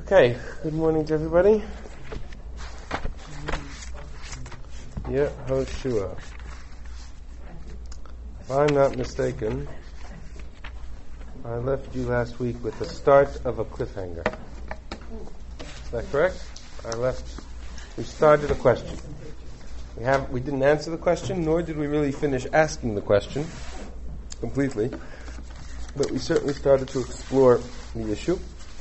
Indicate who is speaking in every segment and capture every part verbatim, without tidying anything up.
Speaker 1: Okay, good morning to everybody. Yehoshua. If I'm not mistaken, I left you last week with the start of a cliffhanger. Is that correct? I left, we started a question. We have, we didn't answer the question, nor did we really finish asking the question completely, but we certainly started to explore the issue.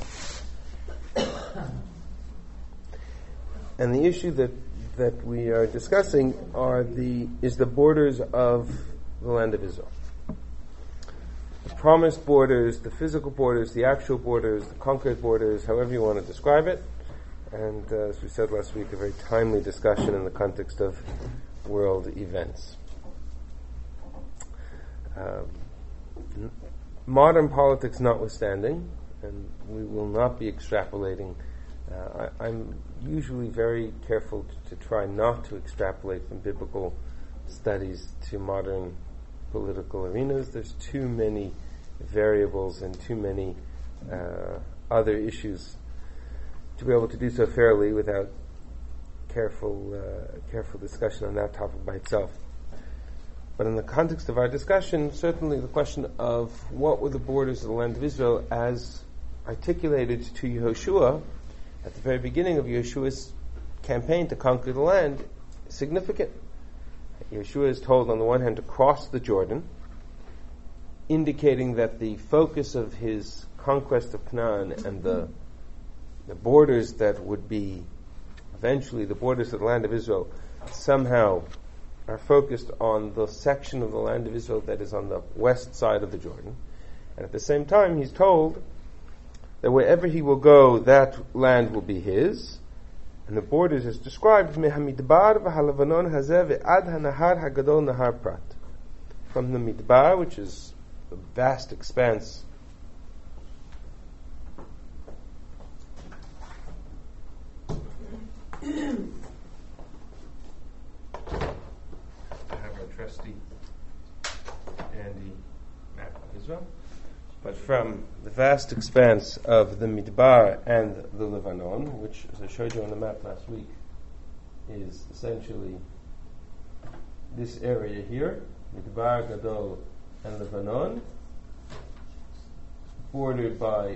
Speaker 1: And the issue that, that we are discussing are the is the borders of the land of Israel. The promised borders, the physical borders, the actual borders, the conquered borders, however you want to describe it. And uh, as we said last week, a very timely discussion in the context of world events. Um, n- modern politics notwithstanding, and we will not be extrapolating. Uh, I, I'm usually very careful to, to try not to extrapolate from biblical studies to modern political arenas. There's too many variables and too many uh, other issues to be able to do so fairly without careful uh, careful discussion on that topic by itself. But in the context of our discussion, certainly the question of what were the borders of the land of Israel as articulated to Yehoshua at the very beginning of Yeshua's campaign to conquer the land is significant. Yeshua is told on the one hand to cross the Jordan, indicating that the focus of his conquest of Canaan and the the borders that would be eventually the borders of the land of Israel somehow are focused on the section of the land of Israel that is on the west side of the Jordan. And at the same time he's told that wherever he will go, that land will be his. And the borders is described Mehamidbar v'halavanon hazeh ve'ad hanahar hagadol nahar prat. From the Midbar, which is the vast expanse I have our trusty Andy map of Israel. But from the vast expanse of the Midbar and the Lebanon, which, as I showed you on the map last week, is essentially this area here, Midbar, Gadol, and Lebanon, bordered by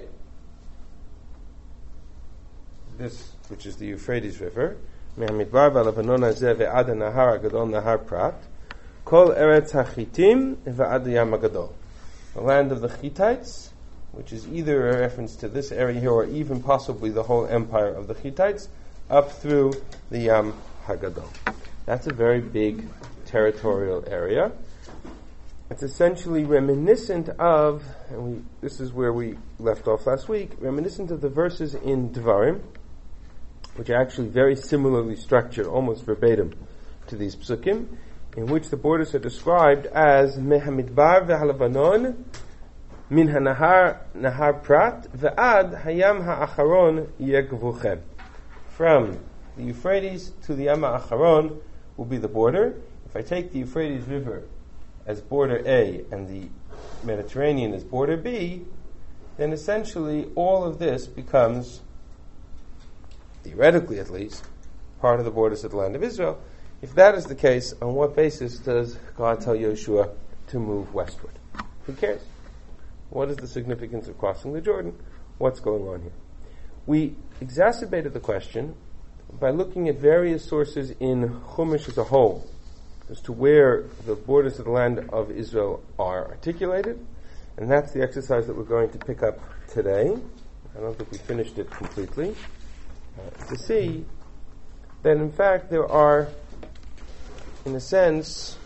Speaker 1: this, which is the Euphrates River, Midbar v'Lebanon hazeh ve'ad nahar Gadol nahar prat, kol eretz hachitim ve'ad yam Gadol. The land of the Hittites, which is either a reference to this area here or even possibly the whole empire of the Hittites, up through the Yam HaGadol. That's a very big territorial area. It's essentially reminiscent of, and we, this is where we left off last week, reminiscent of the verses in Devarim, which are actually very similarly structured, almost verbatim, to these psukim, in which the borders are described as Mehamidbar ve'halavanon min hanahar nahar prat ve'ad hayam ha'acharon yegvuchem. From the Euphrates to the Yam ha'acharon will be the border. If I take the Euphrates River as border A and the Mediterranean as border B, then essentially all of this becomes, theoretically at least, part of the borders of the land of Israel. If that is the case, on what basis does God tell Yeshua to move westward? Who cares? What is the significance of crossing the Jordan? What's going on here? We exacerbated the question by looking at various sources in Chumash as a whole as to where the borders of the land of Israel are articulated, and that's the exercise that we're going to pick up today. I don't think we finished it completely. Uh, to see that in fact there are, in a sense,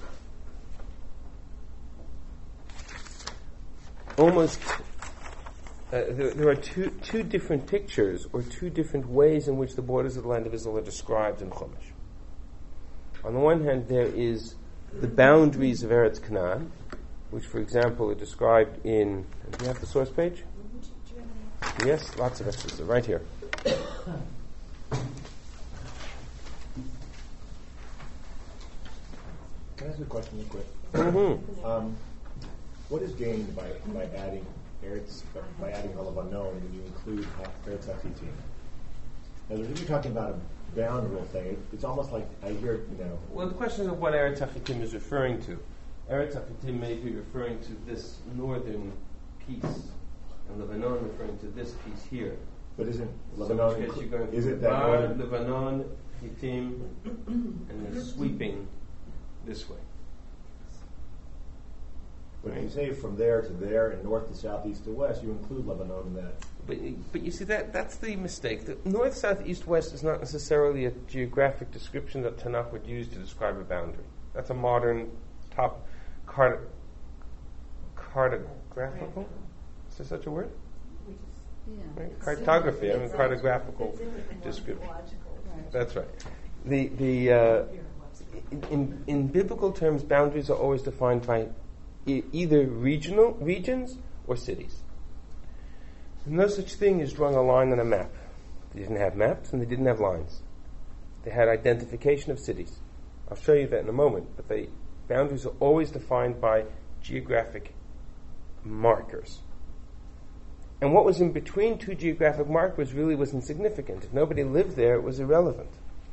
Speaker 1: almost uh, there, there are two two different pictures or two different ways in which the borders of the land of Israel are described in Chumash. On the one hand, there is the boundaries of Eretz Canaan, which, for example, are described in. Do you have the source page? Yes, lots of extras right here.
Speaker 2: Can I ask a question real quick?
Speaker 1: Mm-hmm.
Speaker 2: Um, what is gained by, by adding Eretz, by adding Lebanon, when you include Eretz Hachitim. Now, if you're talking about a boundary thing, it's almost like I hear, you know.
Speaker 1: Well, the question is what Eretz Hachitim is referring to. Eretz Hachitim may be referring to this northern piece, and Lebanon referring to this piece here.
Speaker 2: But isn't
Speaker 1: So
Speaker 2: Lebanon,
Speaker 1: in case you're going
Speaker 2: is
Speaker 1: from
Speaker 2: it that
Speaker 1: Bar,
Speaker 2: northern?
Speaker 1: Lebanon, Hittim, and then sweeping this way.
Speaker 2: When you say from there to there and north to south, east to west, you include Lebanon in that.
Speaker 1: But, but you see, that that's the mistake. The north, south, east, west is not necessarily a geographic description that Tanakh would use to describe a boundary. That's a modern top cart, cartographical? Is there such a word?
Speaker 3: Yeah.
Speaker 1: Right? Cartography, I mean cartographical description.
Speaker 3: Right.
Speaker 1: That's right. The the uh, in in biblical terms, boundaries are always defined by e- either regional regions or cities. There's no such thing as drawing a line on a map. They didn't have maps and they didn't have lines. They had identification of cities. I'll show you that in a moment. But they boundaries are always defined by geographic markers. And what was in between two geographic markers really was insignificant. If nobody lived there, it was irrelevant.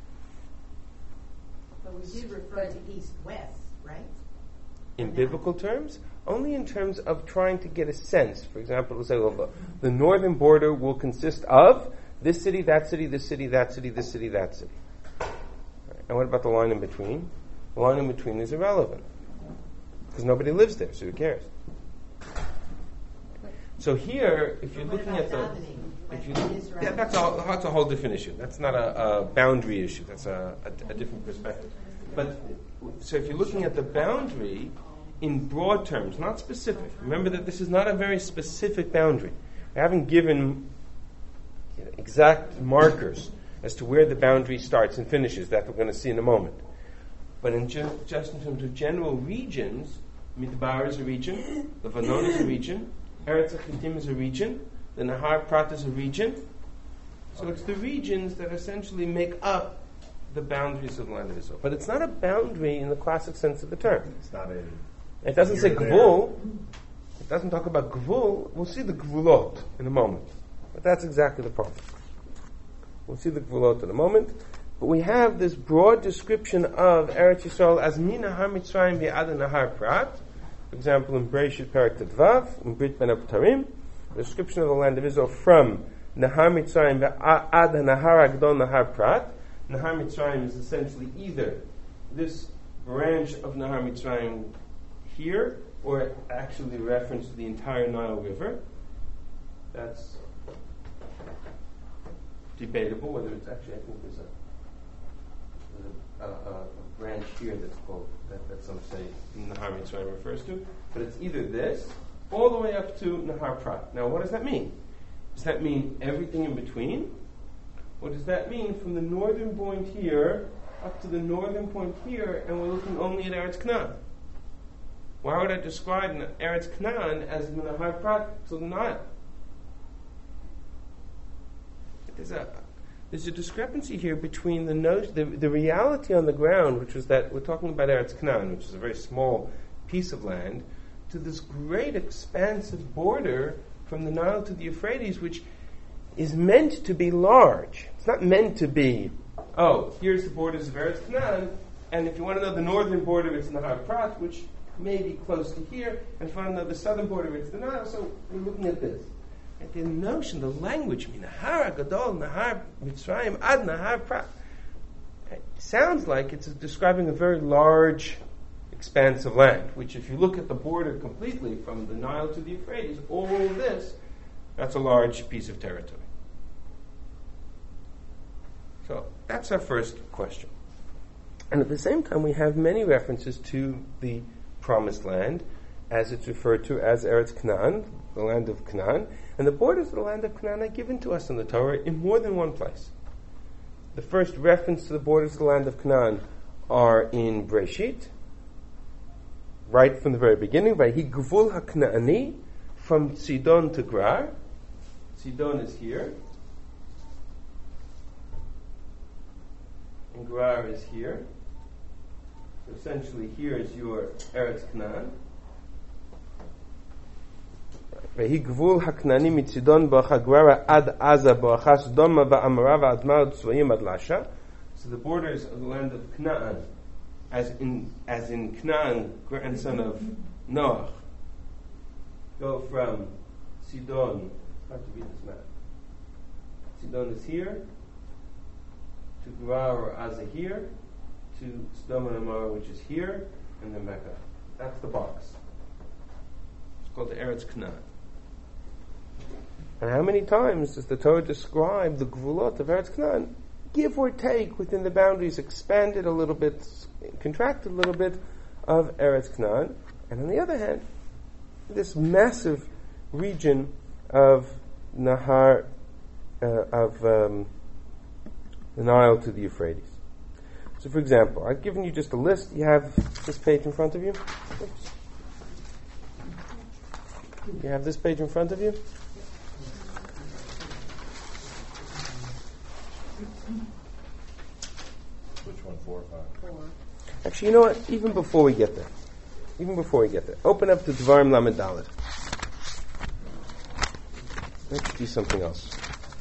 Speaker 4: But we did refer to east-west, right?
Speaker 1: In biblical terms, only in terms of trying to get a sense. For example, we'll say, well, the, the northern border will consist of this city, that city, this city, that city, this city, that city. And what about the line in between? The line in between is irrelevant. Because nobody lives there, so who cares? So here, if you're
Speaker 4: What
Speaker 1: looking
Speaker 4: about
Speaker 1: at the...
Speaker 4: davening?
Speaker 1: If you,
Speaker 4: Like Israel?
Speaker 1: yeah, that's a, that's a whole different issue. That's not a, a boundary issue. That's a, a, a different perspective. But so if you're looking at the boundary in broad terms, not specific. Remember that this is not a very specific boundary. I haven't given you know, exact markers as to where the boundary starts and finishes. That we're going to see in a moment. But in ju- just in terms of general regions, Midbar is a region, Lebanon is a region, Eretz Hachitim is a region, the Nahar Prat is a region. So it's the regions that essentially make up the boundaries of the land of Israel. But it's not a boundary in the classic sense of the term.
Speaker 2: It's not a.
Speaker 1: It doesn't say
Speaker 2: Here and
Speaker 1: gvul. It doesn't talk about gvul. We'll see the gvulot in a moment. But that's exactly the problem. We'll see the gvulot in a moment. But we have this broad description of Eretz Yisrael as min nahar Mitzrayim v'ad nahar Prat. For example, in Bereshit Perek Tedvav, in Brit Ben Abtarim, the description of the land of Israel from Nahar Mitzrayim v'ad nahar Agdol nahar Prat. Nahar Mitzrayim is essentially either this branch of Nahar Mitzrayim here, or actually reference to the entire Nile River. That's debatable whether it's actually, I think there's a, a, a, a branch here that's called, that, that some say Nahar Mitzrayim refers to, but it's either this, all the way up to Nahar Prat. Now what does that mean? Does that mean everything in between? Or does that mean from the northern point here up to the northern point here, and we're looking only at Eretz Canaan? Why would I describe Eretz Canaan as Nahar Prat to the Nile? There's a there's a discrepancy here between the, no, the the reality on the ground, which was that we're talking about Eretz Canaan, which is a very small piece of land, to this great expansive border from the Nile to the Euphrates, which is meant to be large. It's not meant to be, oh, here's the borders of Eretz Canaan, and if you want to know the northern border, it's Nahar Prat, which may be close to here, and if you want to know the southern border, it's the Nile, so we're looking at this. And the notion, the language, Nahar Gadol, Nahar Mitzrayim, Ad Nahar Prat, it sounds like it's describing a very large expanse of land, which if you look at the border completely from the Nile to the Euphrates, all of this, that's a large piece of territory. So that's our first question. And at the same time, we have many references to the Promised Land, as it's referred to as Eretz Canaan, the land of Canaan. And the borders of the land of Canaan are given to us in the Torah in more than one place. The first reference to the borders of the land of Canaan are in Bereshit, right from the very beginning, Vayhi Gvul HaKnaani, from Sidon to Gerar. Sidon is here, and Gerar is here. So essentially here is your Eretz Canaan. והיא גבול הכנעני מצידון בואכה גררה עד עזה בואכה סדומה ועמורה ועדמה וצבעים עד לשע. So the borders of the land of Canaan, as in as in Canaan, grandson of Noach, go from Sidon. Hard to read this map. Sidon is here to Gerar or Aza here to Sodom and Amorah, which is here, and then Mecca. That's the box. It's called the Eretz Canaan. And how many times does the Torah describe the Gvulot of Eretz Canaan? Give or take within the boundaries, expanded a little bit, contracted a little bit of Eretz Canaan. And on the other hand, this massive region of Nahar, uh, of um, the Nile to the Euphrates. So for example, I've given you just a list. You have this page in front of you. Oops. You have this page in front of you?
Speaker 2: Which one, four or five?
Speaker 3: Four.
Speaker 1: Actually, you know what? Even before we get there, even before we get there, open up to Dvarim Lamed Daled. Let's do something else.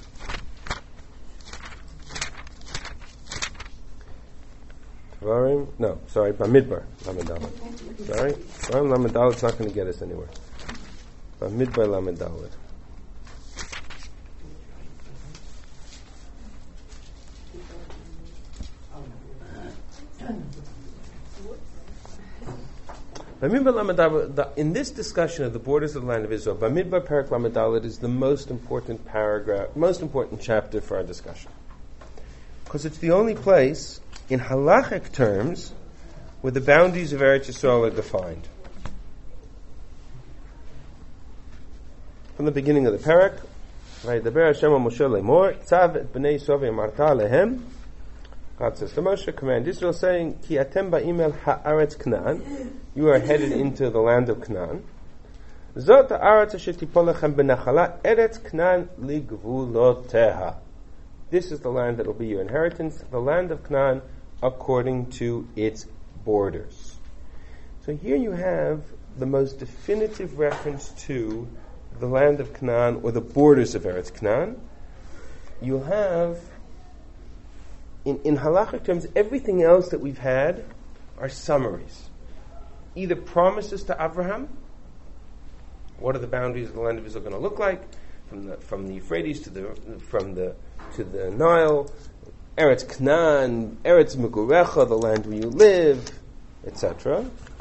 Speaker 1: Dvarim, no, sorry, Bamidbar Lamed Daled. Sorry, Dvarim Lamed Daled is not going to get us anywhere. Bamidbar Lamed Daled. In this discussion of the borders of the land of Israel, Bamidbar Perek Lamed Daled is the most important paragraph, most important chapter for our discussion, because it's the only place in halachic terms where the boundaries of Eretz Yisrael are defined. From the beginning of the parak, Vayidaber Hashem al Moshe lemor, Tzav et bnei Yisrael v'amarta alehem. God says to Moshe, command Israel, saying, Ki atem ba'im el ha'aretz Canaan, you are headed into the land of Canaan. Zot ha'aretz asher tipol lechem b'nachala, eretz Canaan li gvuloteha. This is the land that will be your inheritance, the land of Canaan, according to its borders. So here you have the most definitive reference to the land of Canaan, or the borders of Eretz Canaan. You have In, in halachic terms, everything else that we've had are summaries. Either promises to Abraham, what are the boundaries of the land of Israel going to look like, from the from the Euphrates to the from the to the Nile, Eretz Canaan, Eretz Megurecha, the land where you live, et cetera.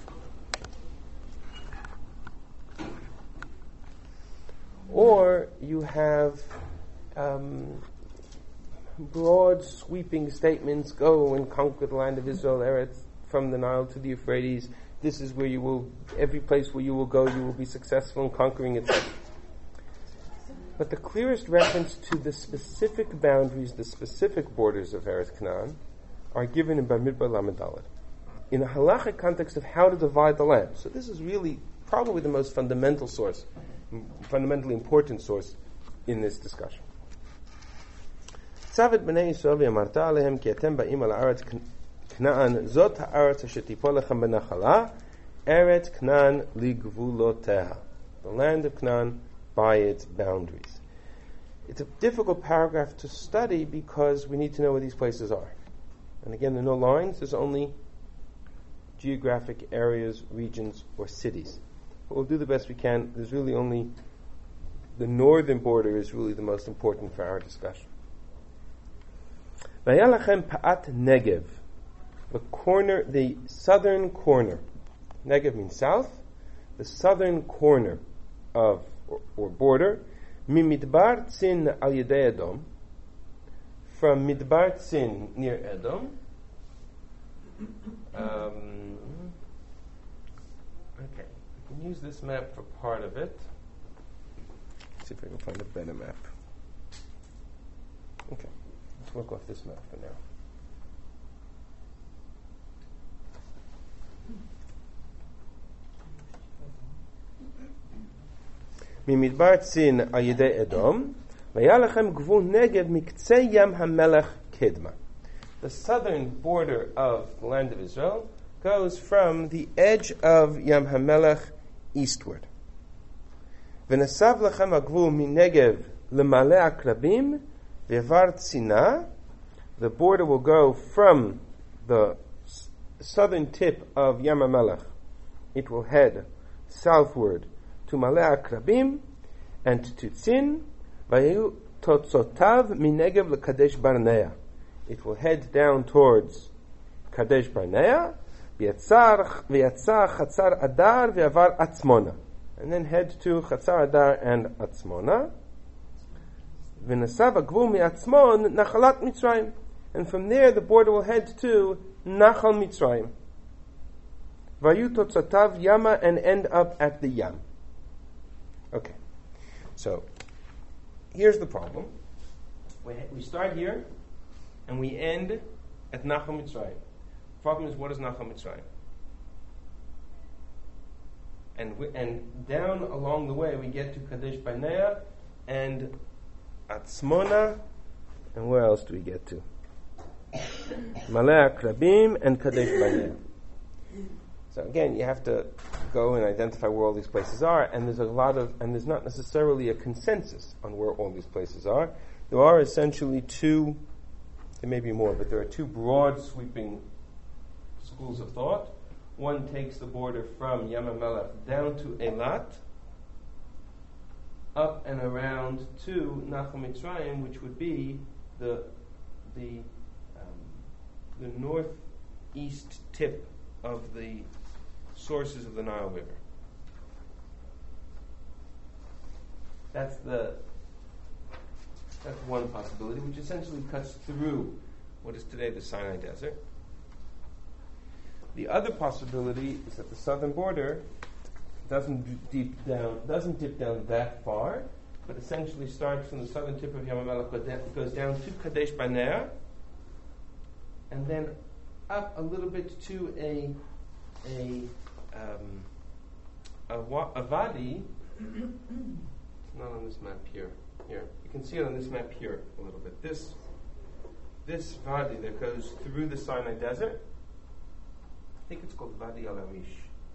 Speaker 1: Or you have um, broad, sweeping statements: go and conquer the land of Israel, Eretz, from the Nile to the Euphrates. This is where you will, every place where you will go, you will be successful in conquering it. But the clearest reference to the specific boundaries, the specific borders of Eretz Canaan, are given in Bamidbar Lamed Daled, in a halachic context of how to divide the land. So this is really probably the most fundamental source, fundamentally important source in this discussion. Tzavet b'nei Yisrael v'yamarta alehem ki atem ba'im al ha'aretz Canaan zot ha'aretz asher tipol lechem b'nachala Eretz Canaan li gvuloteha, the land of Canaan by its boundaries. It's a difficult paragraph to study because we need to know where these places are. And again, there are no lines, there's only geographic areas, regions, or cities. But we'll do the best we can. There's really only the northern border is really the most important for our discussion. Vayalachem Pa'at Negev, the corner, the southern corner. Negev means south. The southern corner of, or, or border, Mimidbar Tzin al Yedei Edom, from Midbar Tzin near Edom. Um, okay, we can use this map for part of it. Let's see if I can find a better map. Okay. Let's work off this map for now. Mimidbar Tzin al Yedei Edom, v'yalachem gvul Negev miktzei Yam HaMelech Kedma. The southern border of the land of Israel goes from the edge of Yam HaMelech eastward. V'nesav lachem hagvul minegev l'malei akrabim v'var tzina. The border will go from the s- southern tip of Yam HaMelech. It will head southward to Malei Akrabim and to Tzin. Vayu totzotav minegev l'Kadesh Barnea. It will head down towards Kadesh Barnea. V'yatzar Chatzar Adar v'avar Atzmona. And then head to Chatzar Adar and Atzmona. V'nesav hagvul mi'atzmon nachalat Mitzrayim. And from there the border will head to Nachal Mitzrayim. Vayu totzotav Yama, and end up at the Yam. Okay, so here's the problem. We, we start here and we end at Nachal Mitzrayim. The problem is, what is Nachal Mitzrayim? And we, and down along the way we get to Kadesh Barnea and Atzmona, and where else do we get to? Malei Akrabim and Kadesh Barnea. So again, you have to go and identify where all these places are, and there's a lot of, and there's not necessarily a consensus on where all these places are. There are essentially two, there may be more, but there are two broad sweeping schools of thought. One takes the border from Yam HaMelech down to Eilat, up and around to Nachal Mitzrayim, which would be the the um, the northeast tip of the sources of the Nile River. That's the that's one possibility, which essentially cuts through what is today the Sinai Desert. The other possibility is that the southern border doesn't d- deep down, doesn't dip down that far, but essentially starts from the southern tip of Yam HaMelech, goes down to Kadesh Barnea, and then up a little bit to a a um, a, wa- a vadi. It's not on this map here. Here, you can see it on this map here a little bit. This this vadi that goes through the Sinai Desert. I think it's called Vadi Al-Arish.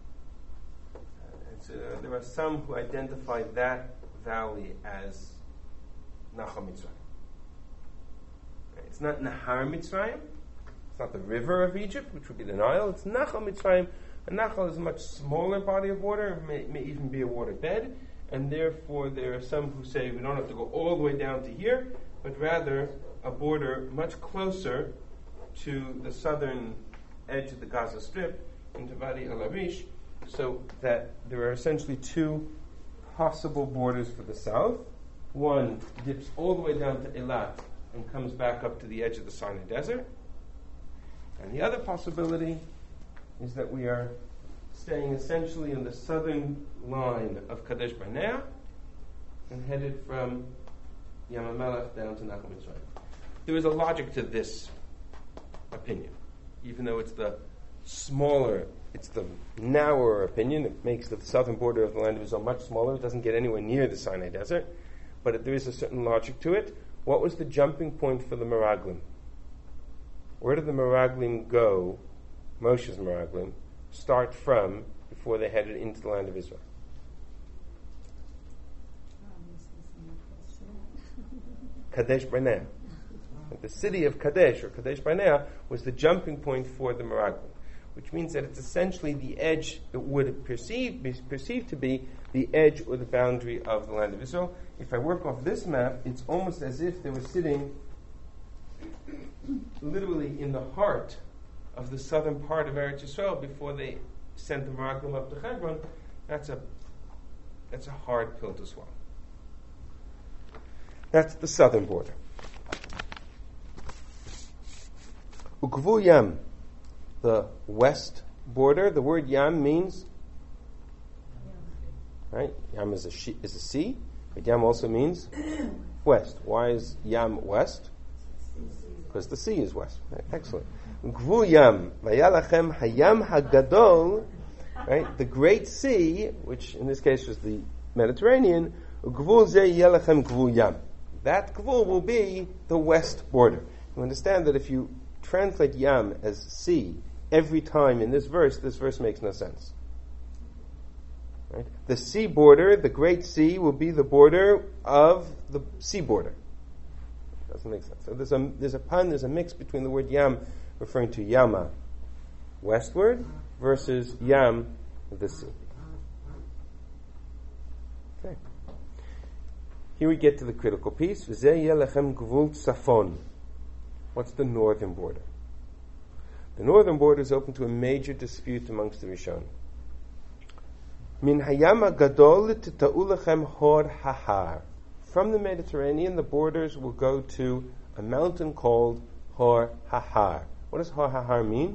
Speaker 1: Uh, there are some who identify that valley as Nachal Mitzrayim. Right? It's not Nahar Mitzrayim. It's not the river of Egypt, which would be the Nile. It's Nachal Mitzrayim. And Nachal is a much smaller body of water, may, may even be a waterbed, and therefore there are some who say we don't have to go all the way down to here, but rather a border much closer to the southern edge of the Gaza Strip into Vadi Al-Arish, so that there are essentially two possible borders for the south. One dips all the way down to Eilat and comes back up to the edge of the Sinai Desert. And the other possibility is that we are staying essentially in the southern line of Kadesh Barnea and headed from Yam HaMelech down to Nachal Mitzrayim. There is a logic to this opinion. Even though it's the smaller, it's the narrower opinion, it makes the southern border of the land of Israel much smaller. It doesn't get anywhere near the Sinai Desert, but it, there is a certain logic to it. What was the jumping point for the Meraglim? Where did the Meraglim go, Moshe's Meraglim, start from before they headed into the land of Israel? Kadesh Barnea. The city of Kadesh, or Kadesh Barnea, was the jumping point for the Meraglim, which means that it's essentially the edge that would perceive, be perceived to be the edge or the boundary of the land of Israel. If I work off this map, it's almost as if they were sitting literally in the heart of the southern part of Eretz Yisrael before they sent the Meraglim up to Hebron. That's a that's a hard pill to swallow. That's the southern border. Ukvu Yam, the west border. The word Yam means, right? Yam is a she, is a sea, but Yam also means west. Why is Yam west? Because the sea is west. Right? Excellent. Ukvu Yam, vayalachem hayam hagadol, right? The great sea, which in this case was the Mediterranean. Ukvu ze yalachem Ukvu Yam. That Gvul will be the west border. You understand that if you translate Yam as sea every time in this verse, this verse makes no sense. Right? The sea border, the Great Sea, will be the border of the sea border. Doesn't make sense. So there's a there's a pun, there's a mix between the word yam referring to yama, westward, versus yam, the sea. Okay. Here we get to the critical piece. V'zeh yeh lechem gvul tzafon. What's the northern border? The northern border is open to a major dispute amongst the Rishonim. Min hayam gadol tita'u lechem hor hahar. From the Mediterranean, the borders will go to a mountain called Hor Hahar. What does Hor Hahar mean?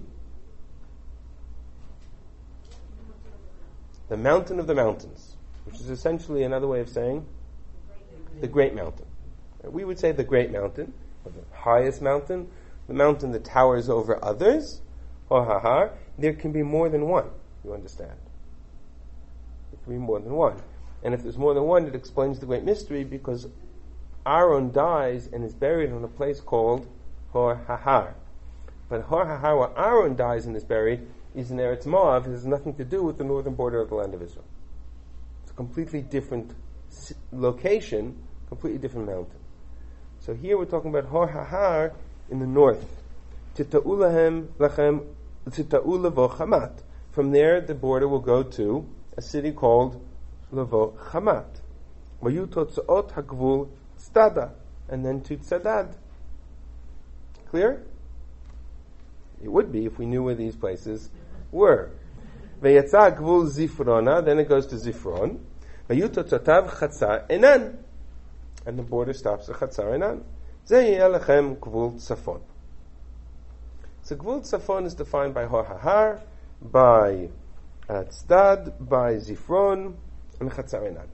Speaker 1: The mountain of the mountains, which is essentially another way of saying the Great Mountain. We would say the Great Mountain, or the highest mountain, the mountain that towers over others, Hor Hahar. There can be more than one, you understand. There can be more than one. And if there's more than one, it explains the great mystery, because Aaron dies and is buried in a place called Hor Hahar. But Hor Hahar, where Aaron dies and is buried, is in Eretz Moav. It has nothing to do with the northern border of the land of Israel. It's a completely different location, completely different mountain. So here we're talking about Hor Hahar in the north. Tita'u lahem lachem tita'u levo Chamat. From there, the border will go to a city called Levo Chamat. Vayu totzaot hagvul tzada, and then to Tzadad. Clear? It would be if we knew where these places were. Vayatza gvul Zifrona, then it goes to Zifron. Vayu totzotav Chatzar Enan, and the border stops at Chatzar Enan. Zeh yeh lechem gvul Tzafon. So gvul Tzafon is defined by Hor Hahar, by uh, Tzadad, by Zifron, and Chatzar Enan.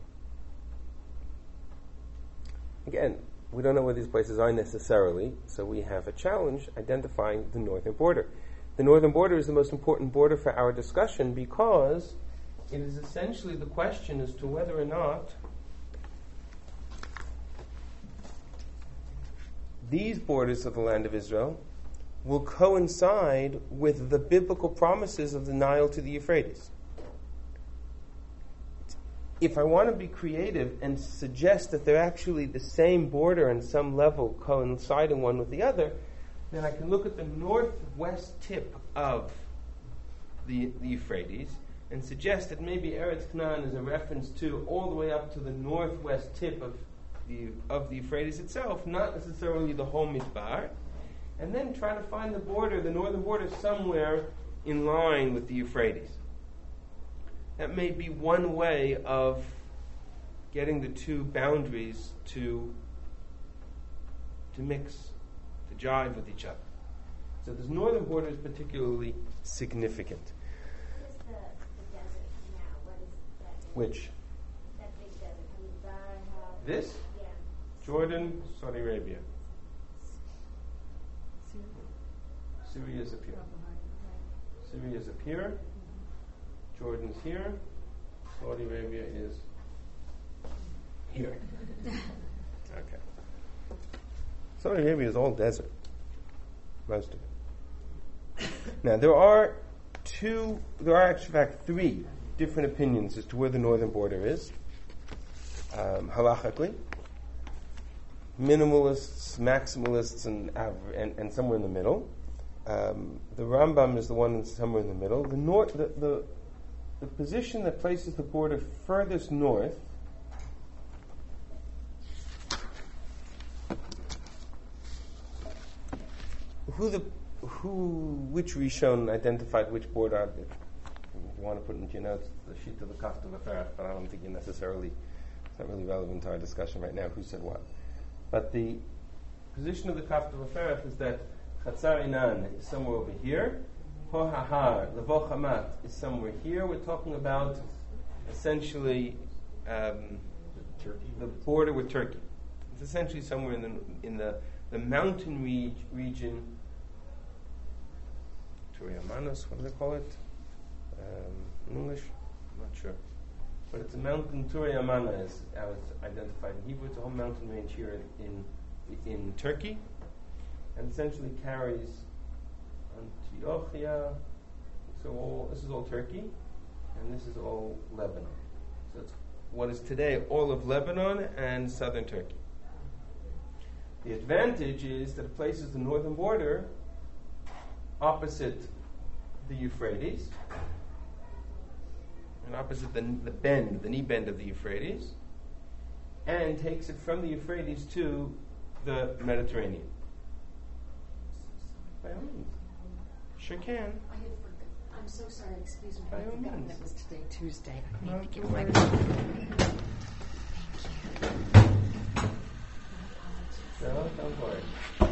Speaker 1: Again, we don't know where these places are necessarily, so we have a challenge identifying the northern border. The northern border is the most important border for our discussion, because it is essentially the question as to whether or not these borders of the land of Israel will coincide with the biblical promises of the Nile to the Euphrates. If I want to be creative and suggest that they're actually the same border on some level, coinciding one with the other, then I can look at the northwest tip of the, the Euphrates and suggest that maybe Eretz Canaan is a reference to all the way up to the northwest tip of the of the Euphrates itself, not necessarily the whole Midbar, and then try to find the border, the northern border, somewhere in line with the Euphrates. That may be one way of getting the two boundaries to to mix, to jive with each other. So this northern border is particularly significant.
Speaker 5: What is the, the desert now? What is that?
Speaker 1: Which?
Speaker 5: That big desert. Hamidbar,
Speaker 1: This?
Speaker 5: yeah.
Speaker 1: Jordan, Saudi Arabia. Syria is up here. Syria is up here. Jordan's here. Saudi Arabia is here. Okay. Saudi Arabia is all desert. Most of it. Now, there are two, there are actually, in fact, three different opinions as to where the northern border is, um, halachically. Minimalists, maximalists, and, and, and somewhere in the middle. Um, the Rambam is the one that's somewhere in the middle. The, north, the, the, the position that places the border furthest north who the who which Rishon identified which border. If you want to put into your notes the sheet of the Kafta Vaferach, but I don't think you necessarily, it's not really relevant to our discussion right now who said what. But the position of the Kafta Vaferach is that Chatzar Enan is somewhere over here. Hor Hahar, Levo Chamat is somewhere here. We're talking about essentially um,
Speaker 2: Turkey.
Speaker 1: the border with Turkey. It's essentially somewhere in the in the, the mountain reg- region. Turiamanos, what do they call it? Um, in English? I'm not sure. But it's a mountain, Turiamana is how it's identified in Hebrew. It's a whole mountain range here in in, in Turkey. And essentially carries Antiochia. So all, this is all Turkey, and this is all Lebanon. what is today all of Lebanon and southern Turkey. The advantage is that it places the northern border opposite the Euphrates, and opposite the, the bend, the knee bend of the Euphrates, and takes it from the Euphrates to the Mediterranean. By all means. Sure can.
Speaker 3: I had forgot- I'm so sorry, excuse me.
Speaker 1: By
Speaker 3: I
Speaker 1: all
Speaker 3: forgot
Speaker 1: means.
Speaker 3: that was today, Tuesday. I
Speaker 1: No,
Speaker 3: need to get
Speaker 1: don't
Speaker 3: my.
Speaker 1: worry.
Speaker 3: Thank you.
Speaker 1: No, don't worry.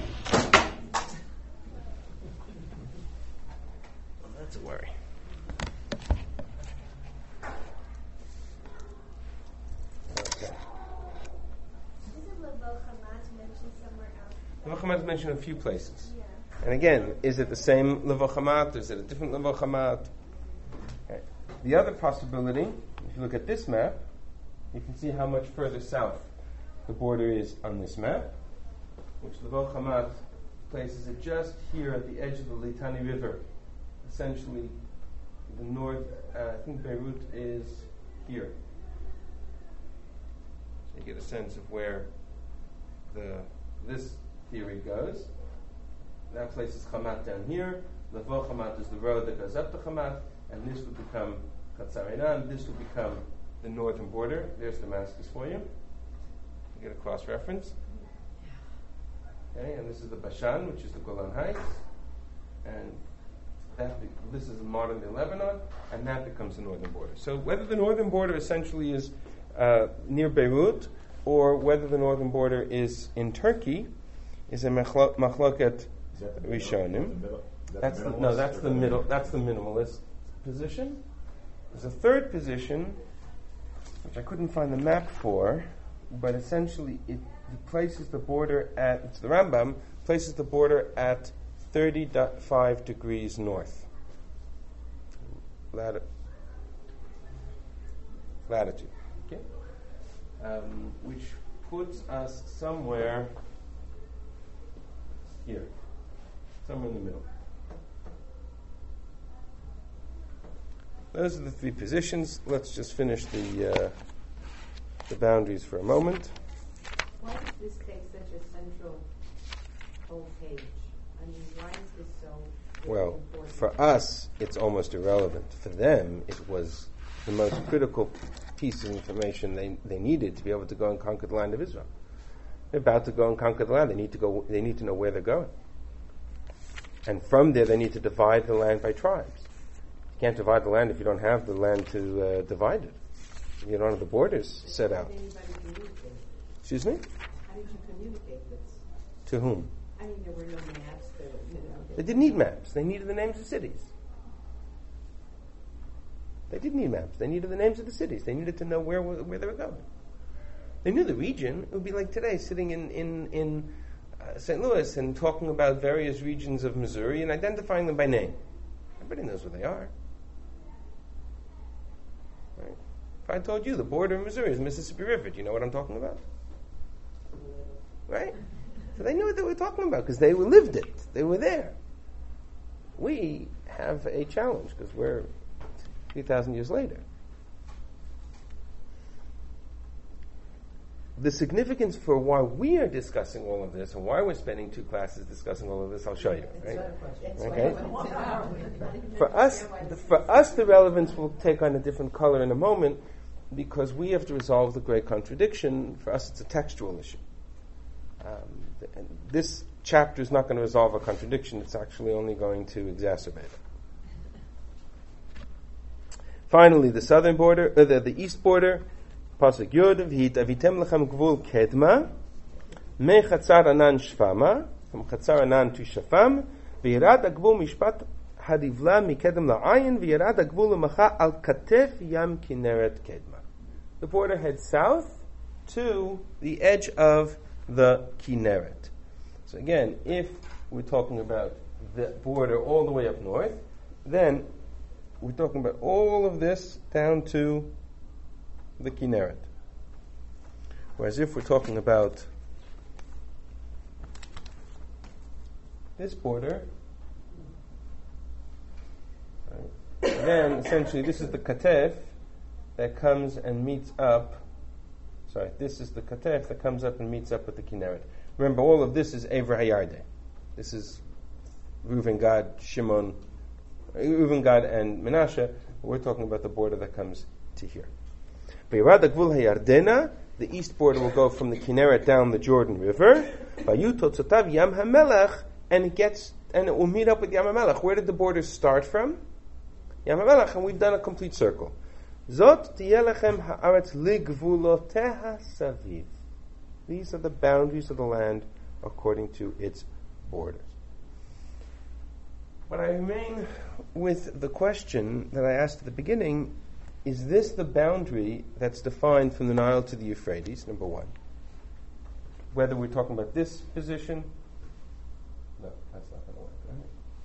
Speaker 1: That's a worry. Okay.
Speaker 5: Isn't Lavo Hamas mentioned somewhere else?
Speaker 1: Levo Hamat is mentioned in a few places.
Speaker 5: Yeah.
Speaker 1: And again, is it the same Levo Hamat? Is it a different Levo Hamat? Okay. The other possibility, if you look at this map, you can see how much further south the border is on this map, which Levo Hamat places it just here at the edge of the Litani River. Essentially, the north, uh, I think Beirut is here. So you get a sense of where the this theory goes. That places Hamat down here. Levo Hamat is the road that goes up to Hamat, and this would become Chatzar Einan. This would become the northern border. There's Damascus for you. You get a cross reference. Okay, and this is the Bashan, which is the Golan Heights, and that be, this is modern day Lebanon, and that becomes the northern border. So whether the northern border essentially is uh, near Beirut, or whether the northern border is in Turkey, is a machlo- machloket
Speaker 2: Is that the middle-
Speaker 1: Rishonim.
Speaker 2: the middle- is that
Speaker 1: That's
Speaker 2: the
Speaker 1: the,
Speaker 2: minimalist
Speaker 1: no, that's
Speaker 2: or
Speaker 1: the middle. That's the minimalist position. There's a third position, which I couldn't find the map for, but essentially it, it places the border at. It's the Rambam places the border at thirty point five degrees north. Lati- latitude. Okay, um, which puts us somewhere here, somewhere in the middle. Those are the three positions. Let's just finish the uh, the boundaries for a moment.
Speaker 4: Why does this take such a central whole page? I mean, why is this so very
Speaker 1: Well,
Speaker 4: important?
Speaker 1: for us, it's almost irrelevant. For them, it was the most critical piece of information they, they needed to be able to go and conquer the land of Israel. They're about to go and conquer the land. They need to go. They need to know where they're going, and from there, they need to divide the land by tribes. You can't divide the land if you don't have the land to uh, divide it. If you don't have the borders set
Speaker 4: How
Speaker 1: out.
Speaker 4: did anybody communicate?
Speaker 1: Excuse me?
Speaker 4: How did you communicate this?
Speaker 1: To whom?
Speaker 4: I mean, there were no maps. There were, you know,
Speaker 1: They didn't need maps. They needed the names of cities. They didn't need maps. They needed the names of the cities. They needed to know where where they were going. They knew the region. It would be like today, sitting in in in uh, Saint Louis and talking about various regions of Missouri and identifying them by name. Everybody knows where they are. Right? If I told you the border of Missouri is the Mississippi River, do you know what I'm talking about? Right? So they knew what they were talking about because they lived it. They were there. We have a challenge because we're three thousand years later. The significance for why we are discussing all of this and why we're spending two classes discussing all of this, I'll show you. Right? Okay. For us, for us, the relevance will take on a different color in a moment because we have to resolve the great contradiction. For us, it's a textual issue. Um, th- and this chapter is not going to resolve a contradiction. It's actually only going to exacerbate it. Finally, the southern border, uh, the, the east border. Pasuk Yod, v'hitavitem lechem gvul kedma, me chatzar anan shfama, from chatzar anan to shafam, v'yirad agvul mishpat hadivla mikedem la'ayin, v'yirad agvul l'macha al katef yam kineret kedma. The border heads south to the edge of the Kinneret. So again, if we're talking about the border all the way up north, then we're talking about all of this down to the Kinneret. Whereas if we're talking about this border, right, then essentially this is the Katef, that comes and meets up. Sorry, this is the Katef that comes up and meets up with the Kinneret. Remember, all of this is Ever Hayardeh. This is Reuven, Gad, Shimon, Reuven, Gad, and Menashe. We're talking about the border that comes to here. V'yirad Gvul Hayardena, the east border will go from the Kinneret down the Jordan River. V'yu Totzotav Yam HaMelech, and it gets and it will meet up with Yam HaMelech. Where did the border start from? Yam HaMelech, and we've done a complete circle. Zot tiyelachem haaretz ligvuloteha saviv. These are the boundaries of the land according to its borders. But I remain with the question that I asked at the beginning: is this the boundary that's defined from the Nile to the Euphrates? Number one. Whether we're talking about this position, no, that's not going to work. Right?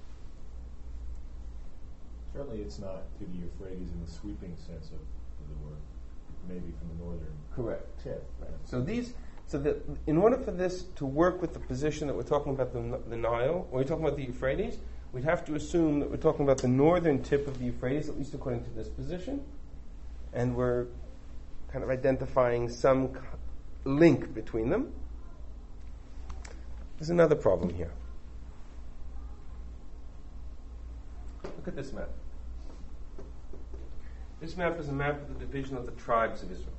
Speaker 2: Certainly, it's not to the Euphrates in the sweeping sense of, of the word. Maybe from the northern
Speaker 1: Correct.
Speaker 2: tip.
Speaker 1: Right. So these, so that in order for this to work with the position that we're talking about the, the Nile, when we're talking about the Euphrates, we'd have to assume that we're talking about the northern tip of the Euphrates, at least according to this position, and we're kind of identifying some link between them. There's another problem here. Look at this map. This map is a map of the division of the tribes of Israel.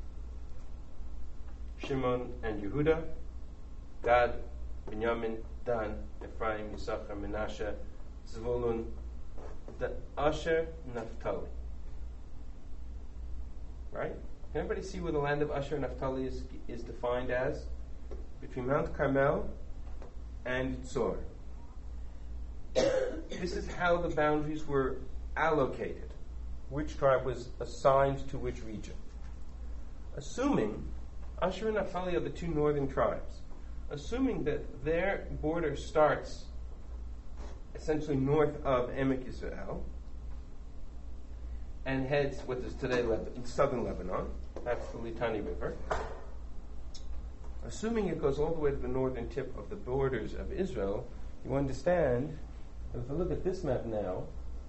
Speaker 1: Shimon and Yehuda, Gad, Binyamin, Dan, Ephraim, Yisachar, Menashe, Zvulun, Asher, Naphtali. Right? Can everybody see where the land of Asher and Naphtali is, is defined as? Between Mount Carmel and Tzor. This is how the boundaries were allocated. Which tribe was assigned to which region. Assuming, Asher and Naphtali are the two northern tribes, assuming that their border starts essentially north of Emek Yisrael and heads what is today Leb- southern Lebanon, that's the Litani River, assuming it goes all the way to the northern tip of the borders of Israel, you understand, if I look at this map now,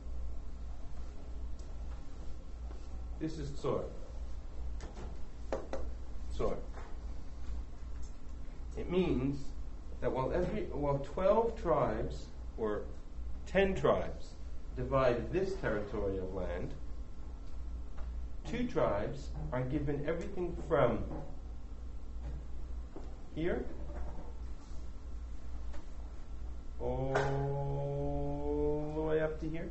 Speaker 1: this is Tzor. Tzor. It means that while every while twelve tribes or ten tribes divide this territory of land, two tribes are given everything from here all the way up to here.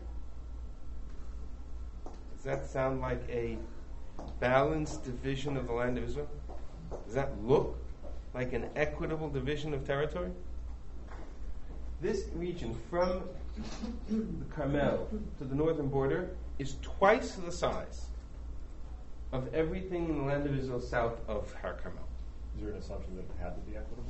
Speaker 1: Does that sound like a balanced division of the land of Israel? Does that look like an equitable division of territory? This region from the Carmel to the northern border is twice the size of everything in the land of Israel south of Har Carmel.
Speaker 2: Is there an assumption that it had to be equitable?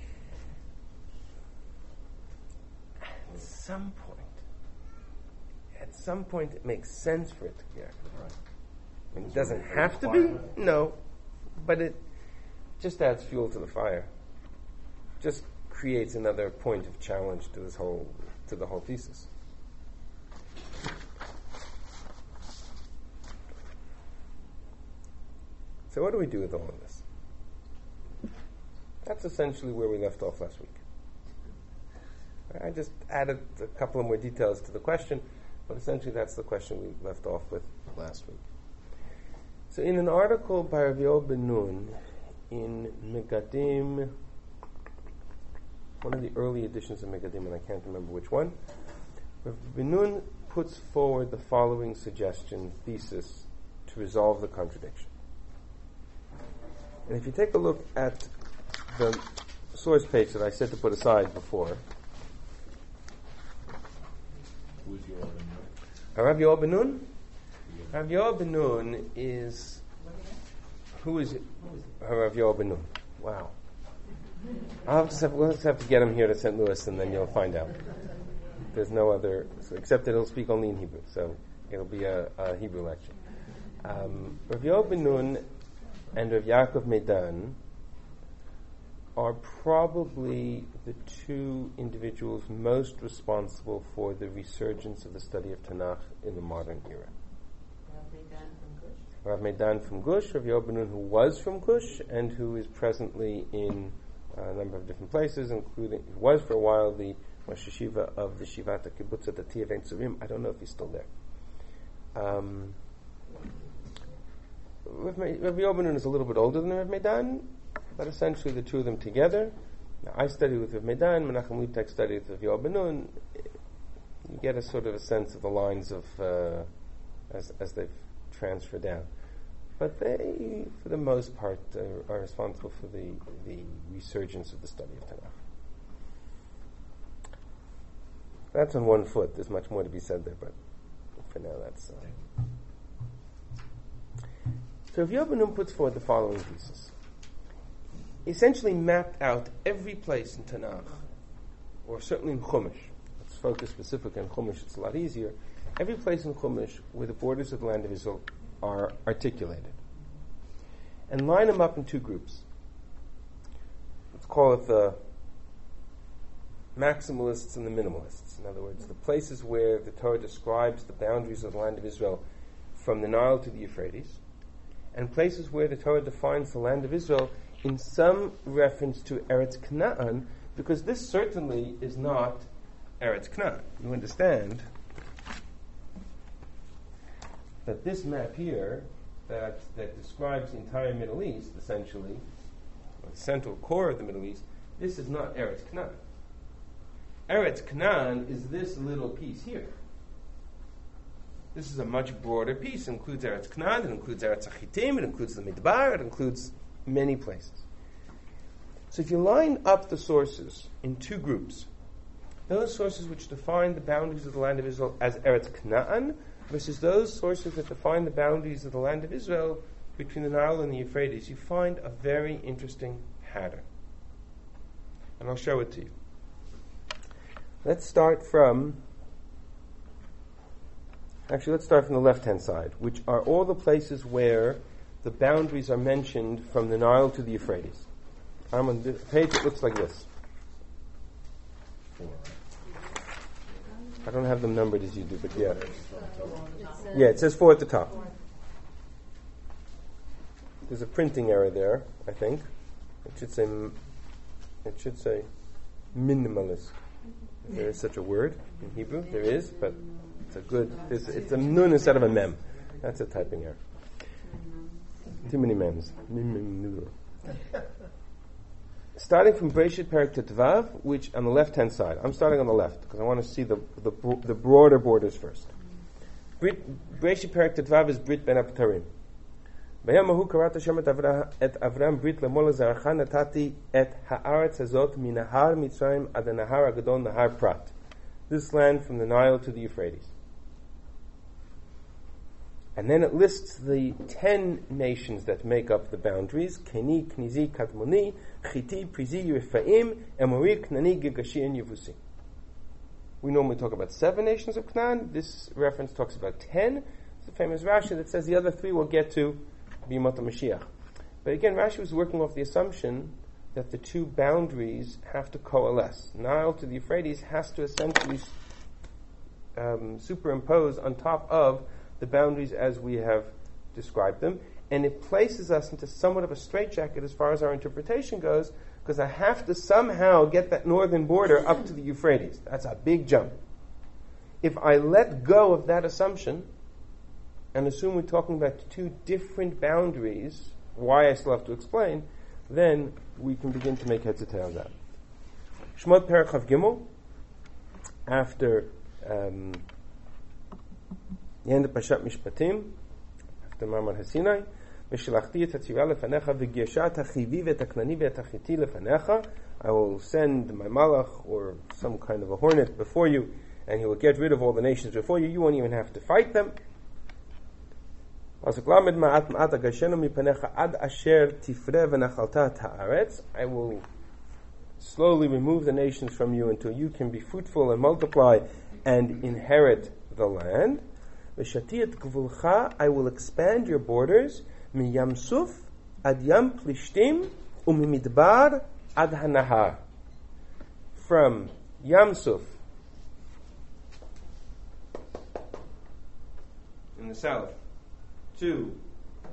Speaker 1: At some point, at some point it makes sense for it to be equitable.
Speaker 2: Right.
Speaker 1: I mean, it doesn't have to be, no, but it just adds fuel to the fire. Just creates another point of challenge to this whole, to the whole thesis. So what do we do with all of this? That's essentially where we left off last week. I just added a couple of more details to the question, but essentially that's the question we left off with last week. So in an article by Rav Yoel Ben Nun in Megadim, one of the early editions of Megadim, and I can't remember which one, Rav Ben Nun puts forward the following suggestion, thesis, to resolve the contradiction. And if you take a look at the source page that I said to put aside before,
Speaker 2: Who's your
Speaker 1: Rav Yoel Ben Nun? Rav Yoel Ben Nun is, who is it? Rav Yoel Ben Nun. Wow. I'll just have, we'll just have to get him here to Saint Louis, and then you'll find out. There's no other, so except that he'll speak only in Hebrew, so it'll be a, a Hebrew lecture. Um, Rav Yoel Ben Nun and Rav Yaakov Medan are probably the two individuals most responsible for the resurgence of the study of Tanakh in the modern era. Rav Meidan from Gush, Rav Yoel Ben-Nun, who was from Gush, and who is presently in a number of different places, including, he was for a while the Rosh Yeshiva of the Shivat HaKibbutz at the Tia Vein Tzurim. I don't know if he's still there. Um, Rav Yoel Ben-Nun is a little bit older than Rav Meidan, but essentially the two of them together. Now, I study with Rav Meidan, Menachem Liebtag studied with Rav Yoel Ben-Nun. You get a sort of a sense of the lines of uh, as as they've transferred down. But they, for the most part, uh, are responsible for the, the resurgence of the study of Tanakh. That's on one foot. There's much more to be said there, but for now that's... Uh. So Rav Yoel Ben-Nun puts forward the following thesis. He essentially mapped out every place in Tanakh, or certainly in Chumash. Let's focus specifically on Chumash, it's a lot easier. Every place in Chumash where the borders of the land of Israel are articulated, and line them up in two groups. Let's call it the maximalists and the minimalists. In other words, the places where the Torah describes the boundaries of the land of Israel from the Nile to the Euphrates, and places where the Torah defines the land of Israel in some reference to Eretz Canaan, because this certainly is not Eretz Canaan. You understand that this map here, that that describes the entire Middle East, essentially, or the central core of the Middle East, this is not Eretz Canaan. Eretz Canaan is this little piece here. This is a much broader piece. It includes Eretz Canaan, it includes Eretz Achitim, it includes the Midbar, it includes many places. So if you line up the sources in two groups, those sources which define the boundaries of the land of Israel as Eretz Canaan, versus those sources that define the boundaries of the land of Israel between the Nile and the Euphrates, you find a very interesting pattern. And I'll show it to you. Let's start from, actually let's start from the left-hand side, which are all the places where the boundaries are mentioned from the Nile to the Euphrates. I'm on the page that looks like this. I don't have them numbered as you do, but yeah. Yeah, it says four at the top. There's a printing error there, I think. It should say, it should say minimalist. If there is such a word in Hebrew, there is, but it's a good, it's, it's a nun instead of a mem. That's a typing error. Too many mems. Starting from Breshit Perek Tetvav, which on the left-hand side. I'm starting on the left because I want to see the the, the broader borders first. Breshit Perek Tetvav is Brit Ben Abtarim. Bayam Mahu Karat Hashem et Avram Brit Lemol Zaracha Natati et Haaretz Hazot Minahar Mitzrayim ad Nahar Agadol Nahar Prat. This land from the Nile to the Euphrates. And then it lists the ten nations that make up the boundaries: Keni, Knizi, Kadmoni, Chiti, Prizi, Rephaim, Emori, Knani, Gigashi, and Yevusi. We normally talk about seven nations of Canaan. This reference talks about ten. It's a famous Rashi that says the other three will get to Bimot HaMashiach. But again, Rashi was working off the assumption that the two boundaries have to coalesce. Nile to the Euphrates has to essentially um, superimpose on top of the boundaries as we have described them, and it places us into somewhat of a straitjacket as far as our interpretation goes, because I have to somehow get that northern border up to the Euphrates. That's a big jump. If I let go of that assumption and assume we're talking about two different boundaries, why I still have to explain, then we can begin to make heads or tails out. Shmot Perek Chav Gimel, after um, the end of Pashat Mishpatim, after Mamar HaSinai, V'shilachti et hatzivah lefanecha v'girshat hachivi v'et haknani v'et hachiti lefanecha. I will send my malach, or some kind of a hornet, before you, and he will get rid of all the nations before you. You won't even have to fight them. I will slowly remove the nations from you until you can be fruitful and multiply and inherit the land. I will expand your borders mi Yam Suf ad Yam Plishtim umimidbar ad Hanahar. From Yam Suf in the south to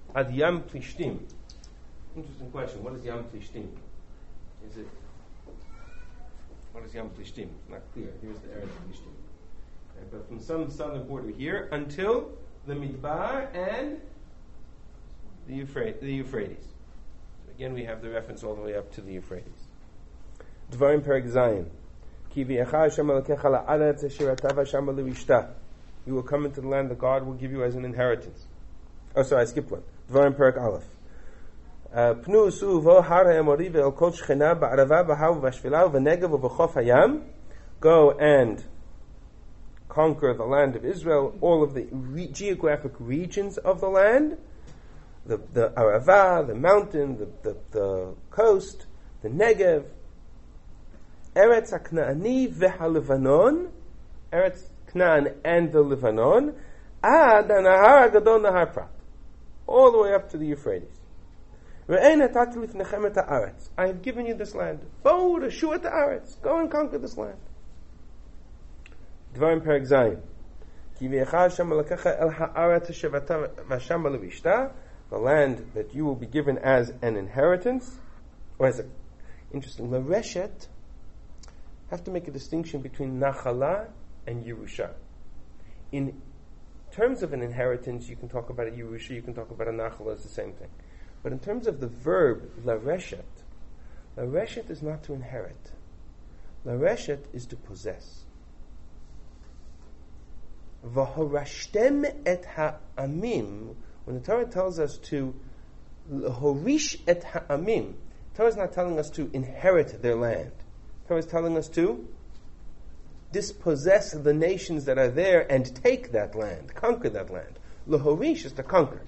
Speaker 1: Ad Yam Plishtim. Interesting question. What is Yam Plishtim? Is it? What is Yam Plishtim? It's not clear. Here's the Eretz Plishtim. Okay, but from some southern border here until the Midbar and the Euphrates. The Euphrates. So again, we have the reference all the way up to the Euphrates. Dvarim Perek Zayin. Ki v'yecha Hashem Elokecha la'aretz asher ata v'Hashem levishta. You will come into the land that God will give you as an inheritance. Oh, sorry, I skipped one. Dvarim Perek Aleph. Pnu usu vo har ha'emori ve'el kol shchena ba'arava b'hav v'ashvila v'negev v'chof hayam. Go and conquer the land of Israel, all of the re- geographic regions of the land, the the Arava, the mountain, the, the, the coast, the Negev, Eretz HaKna'ani v'ha-Levanon, Eretz Kna'an and the Levanon, Ad HaNahar HaGadol Nahar Prat, all the way up to the Euphrates. Re'en hatati lifnechem et ha'aretz. I have given you this land. Bo reshu et ha'aretz. Go and conquer this land. Dvarim Perek Zayin. Ki v'yecha Hashem Elokecha el ha'aretz asher v'ata v'Hashem levishta, the land that you will be given as an inheritance, or as a, interesting, L'reshet, have to make a distinction between Nachala and Yerusha. In terms of an inheritance, you can talk about a Yerusha, you can talk about a Nachala, it's the same thing. But in terms of the verb, L'reshet, L'reshet is not to inherit. L'reshet is to possess. V'horashtem et ha'amim, when the Torah tells us to horish et ha'amim, the Torah is not telling us to inherit their land. The Torah is telling us to dispossess the nations that are there and take that land, conquer that land. L'horish is to conquer.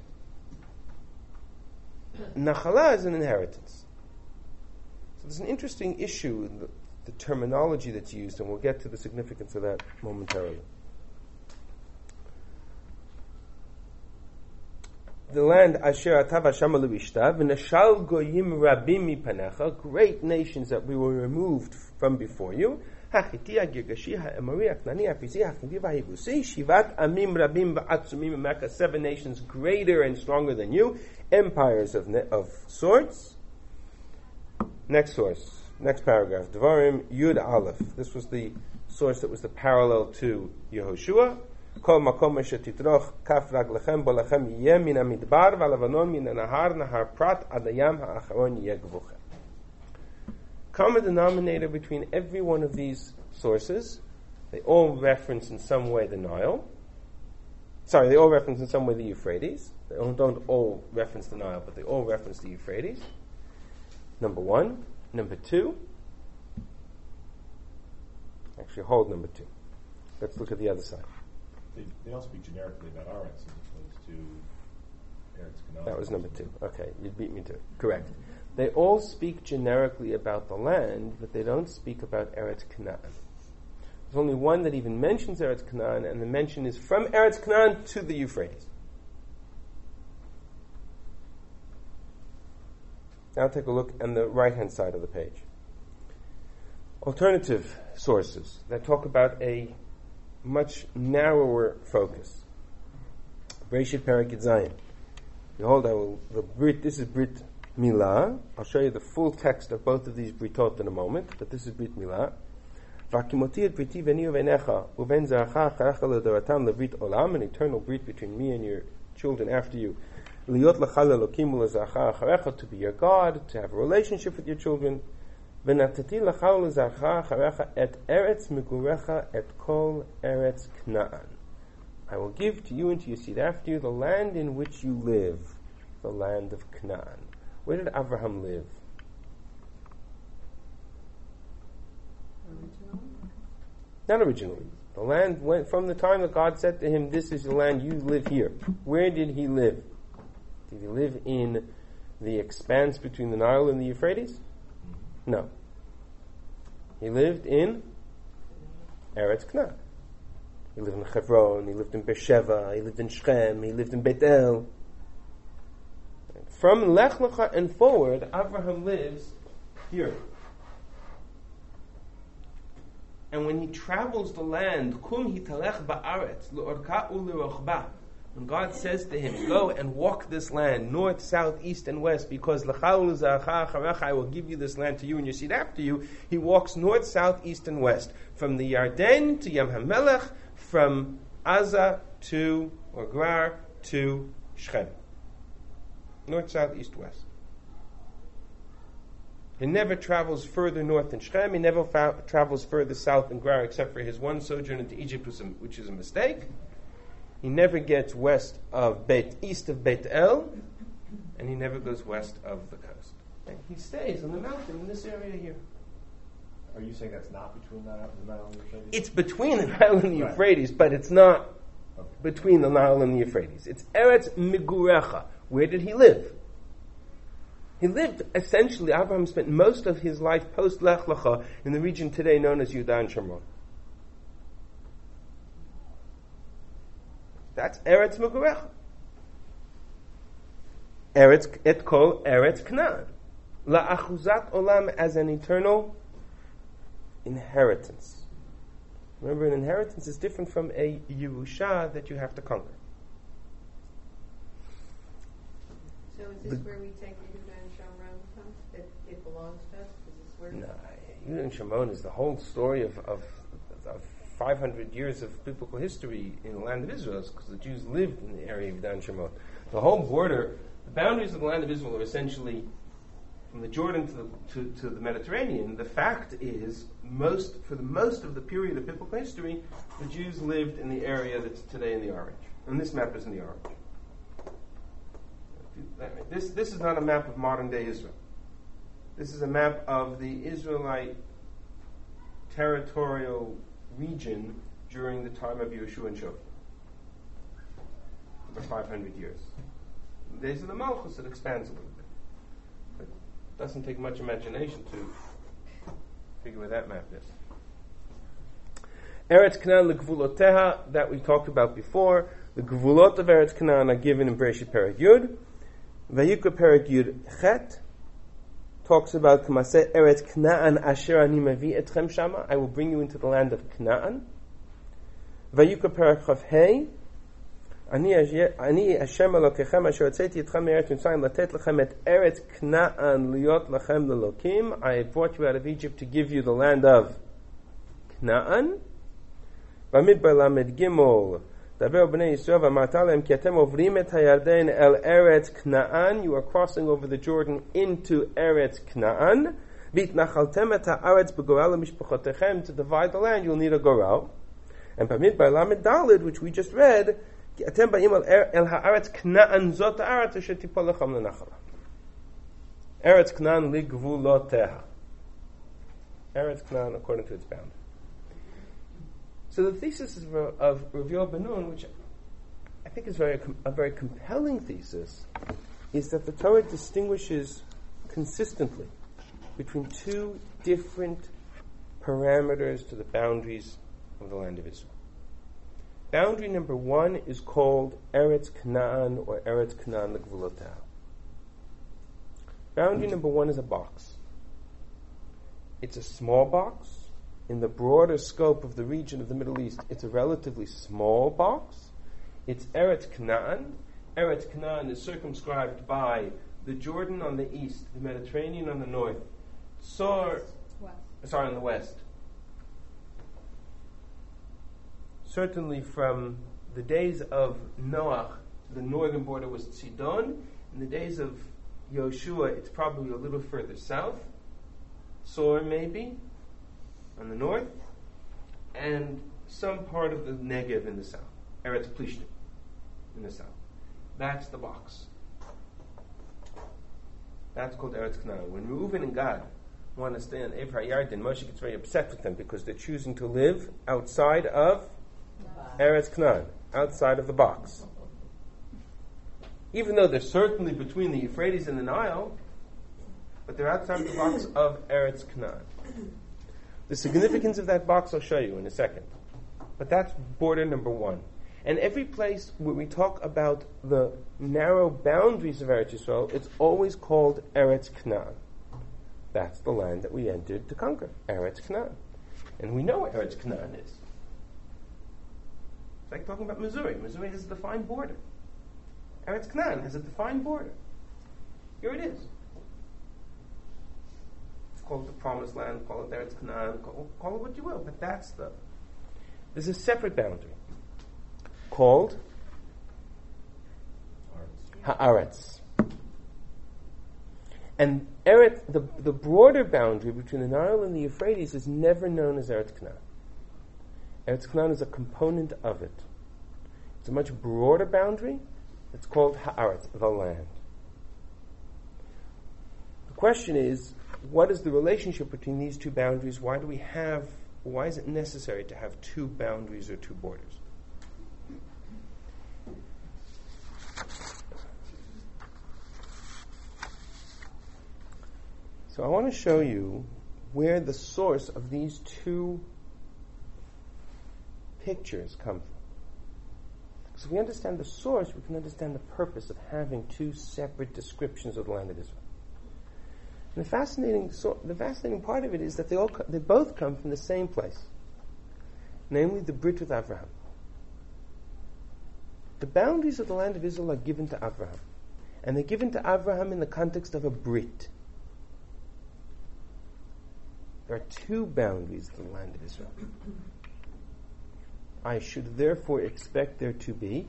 Speaker 1: Nachala is an inheritance. So there's an interesting issue in the, the terminology that's used, and we'll get to the significance of that momentarily. The land Asher Atav Hashem Levishta v'nashal goyim rabim mipanecha, great nations that we were removed from before you. Hachiti, Girgashi, Ha'emori, Aknani, Apizi, Hachindi, Vahibusi, Shivat Amim Rabim Ba'atzumim Mecca, seven nations greater and stronger than you, empires of ne- of sorts. Next source, next paragraph, Devarim Yud Aleph. This was the source that was the parallel to Yehoshua. Kol makom shetitroch kaf raglechem bolachem yeh min hamidbar v'alavanon min hanahar nahar prat adayam ha'acharon yeh gvuchem. Common denominator between every one of these sources, they all reference in some way the Nile. Sorry, they all reference in some way the Euphrates. They don't all reference the Nile, but they all reference the Euphrates. Number one. Number two. Actually, hold number two. Let's look at the other side.
Speaker 2: They, they all speak generically about Aretz as opposed to Eretz Canaan.
Speaker 1: That was number two. Okay, you beat me to it. Correct. They all speak generically about the land, but they don't speak about Eretz Canaan. There's only one that even mentions Eretz Canaan, and the mention is from Eretz Canaan to the Euphrates. Now take a look on the right-hand side of the page. Alternative sources that talk about a much narrower focus. Bereshit Perek Zayin. Behold, I will, the Brit, this is Brit Milah. I'll show you the full text of both of these Britot in a moment, but this is Brit Milah. V'akimoti et briti v'ni uvenecha uven zaracha acharecha l'doratam levrit olam, an eternal Brit between me and your children after you. Liot l'chal elokim u'lezaracha acharecha, to be your God, to have a relationship with your children. V'natati l'chal u'lezaracha acharecha et eretz migurecha et kol eretz Kna'an. I will give to you and to your seed after you the land in which you live, the land of Canaan. Where did Abraham live?
Speaker 4: Original?
Speaker 1: Not originally. The land went from the time that God said to him, this is the land, you live here. Where did he live? Did he live in the expanse between the Nile and the Euphrates? No. He lived in Eretz Canaan. He lived in Hebron, he lived in Beersheba, he lived in Shechem, he lived in Beit El. From Lech Lecha and forward, Abraham lives here. And when he travels the land, kum hitalech ba'aretz, le'orka u'le'rochba, When God says to him, go and walk this land, north, south, east, and west, because l'chaul za'acha acharecha, I will give you this land to you and your seed after you, he walks north, south, east, and west, from the Yarden to Yam HaMelech, from Aza to, or Grar, to Shechem. North, south, east, west. He never travels further north than Shechem, he never fa- travels further south than Grar, except for his one sojourn into Egypt, which is a mistake. He never gets west of Beit, east of Beit El, and he never goes west of the coast. And he stays on the mountain in this area here.
Speaker 2: Are you saying that's not between the, the Nile and the Euphrates?
Speaker 1: It's between the Nile and the
Speaker 2: Right.
Speaker 1: Euphrates, but it's not
Speaker 2: Okay.
Speaker 1: between the Nile and the Euphrates. It's Eretz Migurecha. Where did he live? He lived, essentially, Abraham spent most of his life post Lech Lecha in the region today known as Yudah and Shomron. That's Eretz Migurecha. Eretz et kol Eretz Canaan. La'achuzat olam, as an eternal inheritance. Remember, an inheritance is different from a Yerusha that you have to conquer.
Speaker 4: So is this where we take Yehuda and Shomron from? That it belongs to us? Is this where?
Speaker 1: No, Yehuda and Shomron is the whole story of, of, of five hundred years of biblical history in the land of Israel, because the Jews lived in the area of Yehuda and Shomron. The whole border, the boundaries of the land of Israel are essentially from the Jordan to the, to, to the Mediterranean. The fact is, most for the most of the period of biblical history, the Jews lived in the area that's today in the orange. And this map is in the orange. This, this is not a map of modern-day Israel. This is a map of the Israelite territorial region during the time of Yeshua and Shofar, for five hundred years. In the days of the Malchus, it expands a little bit. But it doesn't take much imagination to figure where that map is. Eretz Canaan l'gvuloteha, that we talked about before. The gvulot of Eretz Canaan are given in Bereshit Perek Yud. Vayikra Perek Yud Chet talks about K'maseh Eretz Canaan asher ani mavi etchem shama. I will bring you into the land of Canaan. Vayikra Perek Chav Hei Ani Hashem Elokechem asher hotzeti etchem me'eretz Mitzrayim latet lechem et Eretz Canaan liot lechem lelokim. I brought you out of Egypt to give you the land of Canaan. Bamidbar Lamed Gimel Daber b'nei Yisrael v'amart alehem ki atem ovrim et hayarden el Eretz Canaan. You are crossing over the Jordan into Eretz Canaan. V'itnachaltem et ha'aretz b'goral mishpachotechem. To divide the land, you'll need a goral. And b'midbar lamed dalid, which we just read, ki atem ba'im el ha'aretz Canaan zot ha'aretz asher tipol lechem lenachala. Eretz Canaan ligvuloteha. Eretz Canaan according to its boundary. So the thesis of, of Rav Yoel ben Nun, which I think is very a very compelling thesis, is that the Torah distinguishes consistently between two different parameters to the boundaries of the land of Israel. Boundary number one is called Eretz Canaan or Eretz Canaan l'gvulotah. Boundary number one is a box. It's a small box. In the broader scope of the region of the Middle East, it's a relatively small box. It's Eretz Canaan. Eretz Canaan is circumscribed by the Jordan on the east, the Mediterranean on the north, Sor, sorry, on the west. Certainly from the days of Noach, the northern border was Tzidon. In the days of Yoshua, it's probably a little further south. Sor, maybe, on the north, and some part of the Negev in the south, Eretz Plishtim in the south. That's the box. That's called Eretz Canaan. When Reuven and Gad want to stay on Ever HaYarden, Moshe gets very upset with them because they're choosing to live outside of Eretz Canaan, outside of the box. Even though they're certainly between the Euphrates and the Nile, but they're outside the box of Eretz Canaan. The significance of that box I'll show you in a second. But that's border number one. And every place where we talk about the narrow boundaries of Eretz Yisrael, it's always called Eretz Canaan. That's the land that we entered to conquer, Eretz Canaan. And we know where Eretz Canaan is. It's like talking about Missouri. Missouri has a defined border. Eretz Canaan has a defined border. Here it is. Call it the Promised Land, call it Eretz Canaan, call, call it what you will, but that's the... There's a separate boundary called Haaretz. And Eretz, the, the broader boundary between the Nile and the Euphrates is never known as Eretz Canaan. Eretz Canaan is a component of it. It's a much broader boundary. It's called Haaretz, the land. The question is, what is the relationship between these two boundaries? Why do we have, why is it necessary to have two boundaries or two borders? So I want to show you where the source of these two pictures come from. Because if we understand the source, we can understand the purpose of having two separate descriptions of the land of Israel. And the fascinating, so, the fascinating part of it is that they all co- they both come from the same place, namely the Brit with Avraham. The boundaries of the land of Israel are given to Avraham, and they're given to Avraham in the context of a Brit. There are two boundaries of the land of Israel. I should therefore expect there to be,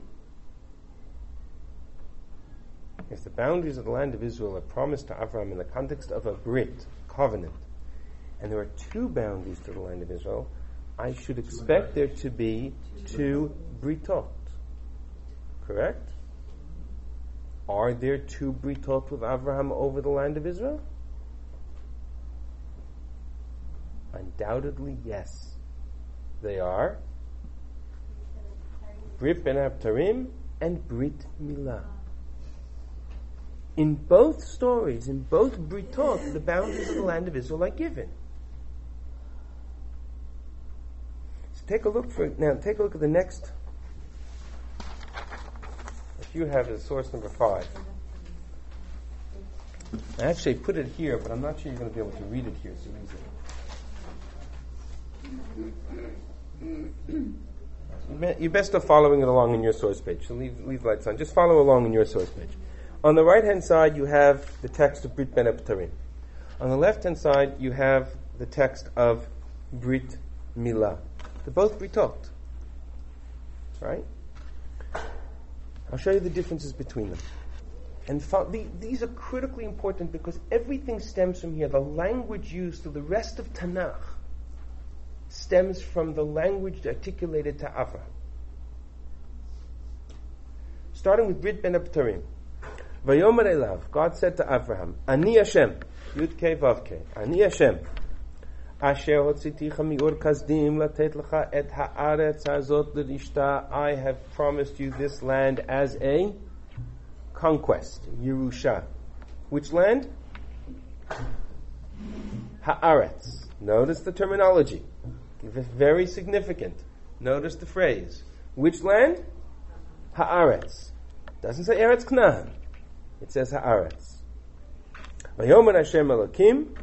Speaker 1: as the boundaries of the land of Israel are promised to Avraham in the context of a Brit, covenant, and there are two boundaries to the land of Israel, I should expect there to be two Britot. Correct? Are there two Britot with Avraham over the land of Israel? Undoubtedly, yes. They are Brit Ben Abtarim and Brit Milah. In both stories, in both Britot, the boundaries of the land of Israel are given. So take a look for now. Take a look at the next. If you have as source number five, I actually put it here, but I'm not sure you're going to be able to read it here so easily. You're best off following it along in your source page. So leave leave lights on. Just follow along in your source page. On the right-hand side, you have the text of Brit Ben Abtarim. On the left-hand side, you have the text of Brit Milah. They're both Britot. Right? I'll show you the differences between them. And fo- the, these are critically important because everything stems from here. The language used through the rest of Tanakh stems from the language articulated to Avraham. Starting with Brit Ben Abtarim. Vayomer elav, God said to Avraham, Ani Hashem, Yud Kei Vav Kei, Ani Hashem, Asher hotziticha mi'ur kasdim latet lecha et haaretz hazot l'rishta, I have promised you this land as a conquest, Yerusha. Which land? Haaretz. Notice the terminology. Very significant. Notice the phrase. Which land? Haaretz. Doesn't say Eretz Canaan. It says Haaretz. Vayomer Hashem Elokim.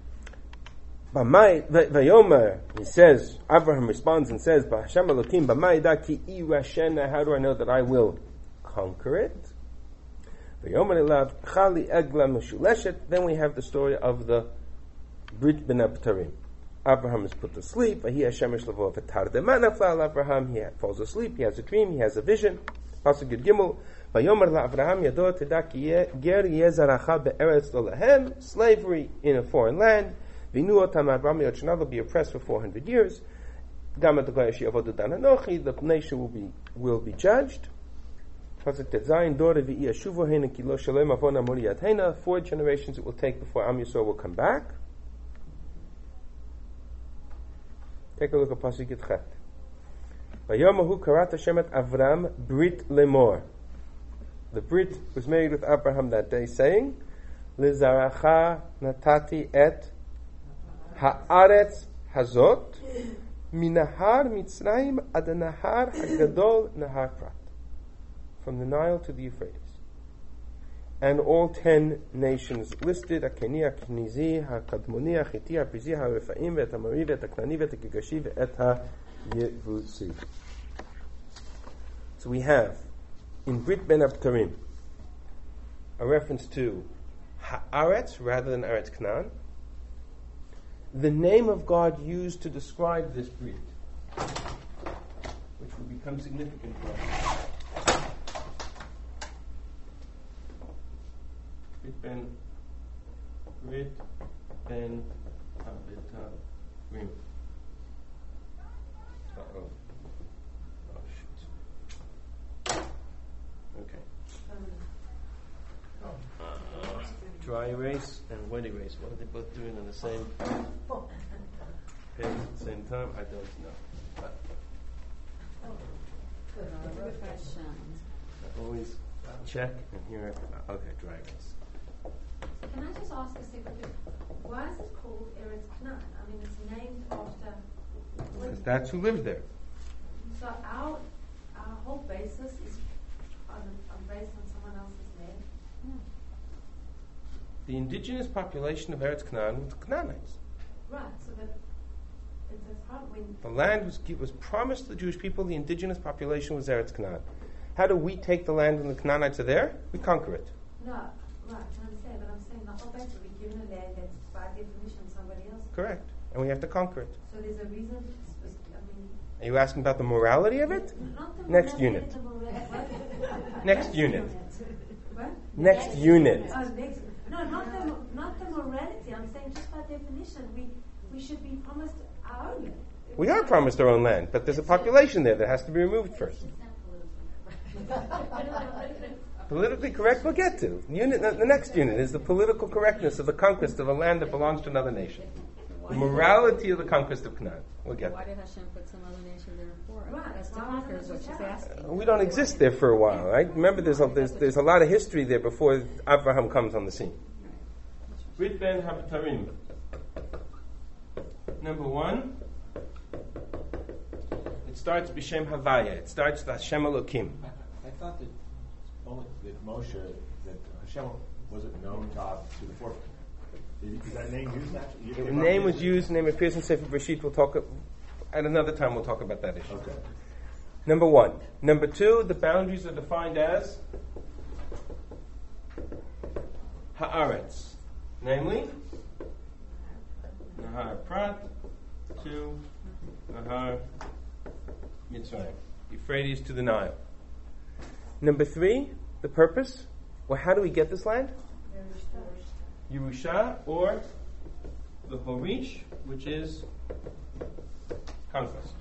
Speaker 1: Vayomer, he says, Abraham responds and says, Hashem Elokim, B'mai da ki irashena, how do I know that I will conquer it? Vayomer elav, Chali egla meshuleshet. Then we have the story of the Brit Ben Abtarim. Abraham is put to sleep. Vahi Hashem Eshlavo v'tardema nafla Abraham. He falls asleep. He has a dream. He has a vision. Pasuk Yud Gimel. Vayomer la'Avraham yado teda ki ger yezaracha be'eretz lo lahem. Slavery in a foreign land. V'inu otam Abraham yotchna. They'll be oppressed for four hundred years. Gam et goyesh yavodu dan hanochi. The nation will be will be judged. Pasuk Tetzayin dor v'i yashuvo hena ki lo shalem avon amoriyat hena. Four generations it will take before Am Yisrael will come back. Take a look at Pasuk Yitchet. Vayomahu karat Hashem et Avram Brit Lemor. The Brit was made with Abraham that day, saying, Lizaracha natati et haaretz hazot minahar Mitzrayim ad nahar hagadol nahar Prat. From the Nile to the Euphrates. And all ten nations listed, Akeni, Akenizi, HaKadmoni, HaChiti, HaPrizi, HaRefaim, Ve'etAmori, Ve'etAknani, Ve'etAgigashi, Ve'etHaYevusi. So we have in Brit Ben Abtarim a reference to Haaretz rather than Eretz Canaan. The name of God used to describe this Brit, which will become significant for us. Brit Ben Brit Ben Abtarim. Uh-oh. Oh, shoot. Okay. Uh, dry erase and wet erase. What are they both doing on the same page at the same time? I don't know. But I always check and here. Okay, dry erase.
Speaker 3: Can I just ask a second? Why is it called Eretz Canaan? I mean, it's named after.
Speaker 1: Because that's who lived there.
Speaker 3: So our our whole basis is on, on based on someone else's land. Hmm.
Speaker 1: The indigenous population of Eretz Canaan was Canaanites.
Speaker 3: Right. So that it's a part when
Speaker 1: The land was was promised to the Jewish people. The indigenous population was Eretz Canaan. How do we take the land when the Canaanites are there? We conquer it.
Speaker 3: no, right. I understand, but I'm saying the whole basis we're given a land that's by definition somebody else.
Speaker 1: Correct. And we have to conquer it.
Speaker 3: So there's a reason. I mean,
Speaker 1: Are you asking about the morality of it?
Speaker 3: not the
Speaker 1: Next
Speaker 3: morality,
Speaker 1: unit.
Speaker 3: the morality.
Speaker 1: Next unit.
Speaker 3: What?
Speaker 1: Next unit.
Speaker 3: Oh, next. No, not the mo- not the morality. I'm saying just by definition, we we should be promised our own land.
Speaker 1: We are promised our own land, but there's a population there that has to be removed first. Politically correct, we'll get to. Unit, the next unit is the political correctness of the conquest of a land that belongs to another nation. The morality of the conquest of Canaan. We'll get
Speaker 6: Why
Speaker 1: there.
Speaker 6: did Hashem put some other nation there for it?
Speaker 3: Right.
Speaker 6: That's to conquer is what she's asking.
Speaker 1: We don't exist there for a while, right? Remember, there's a, there's, there's a lot of history there before Abraham comes on the scene. Brit Ben Habatarim. Number one, it starts B'Shem Havaya. It starts with Hashem Elokim.
Speaker 2: I, I thought that only that Moshe, that Hashem wasn't known God to the fourth. Is that name used actually?
Speaker 1: The name was used, the name appears in Sefer Bereshit. We'll talk, at another time we'll talk about that issue.
Speaker 2: Okay.
Speaker 1: Number one. Number two, the boundaries are defined as Haaretz. Namely, Nahar Prat to Nahar Mitzrayim. Euphrates to the Nile. Number three, the purpose. Well, how do we get this land? Yerusha, or the Horish, which is conquest.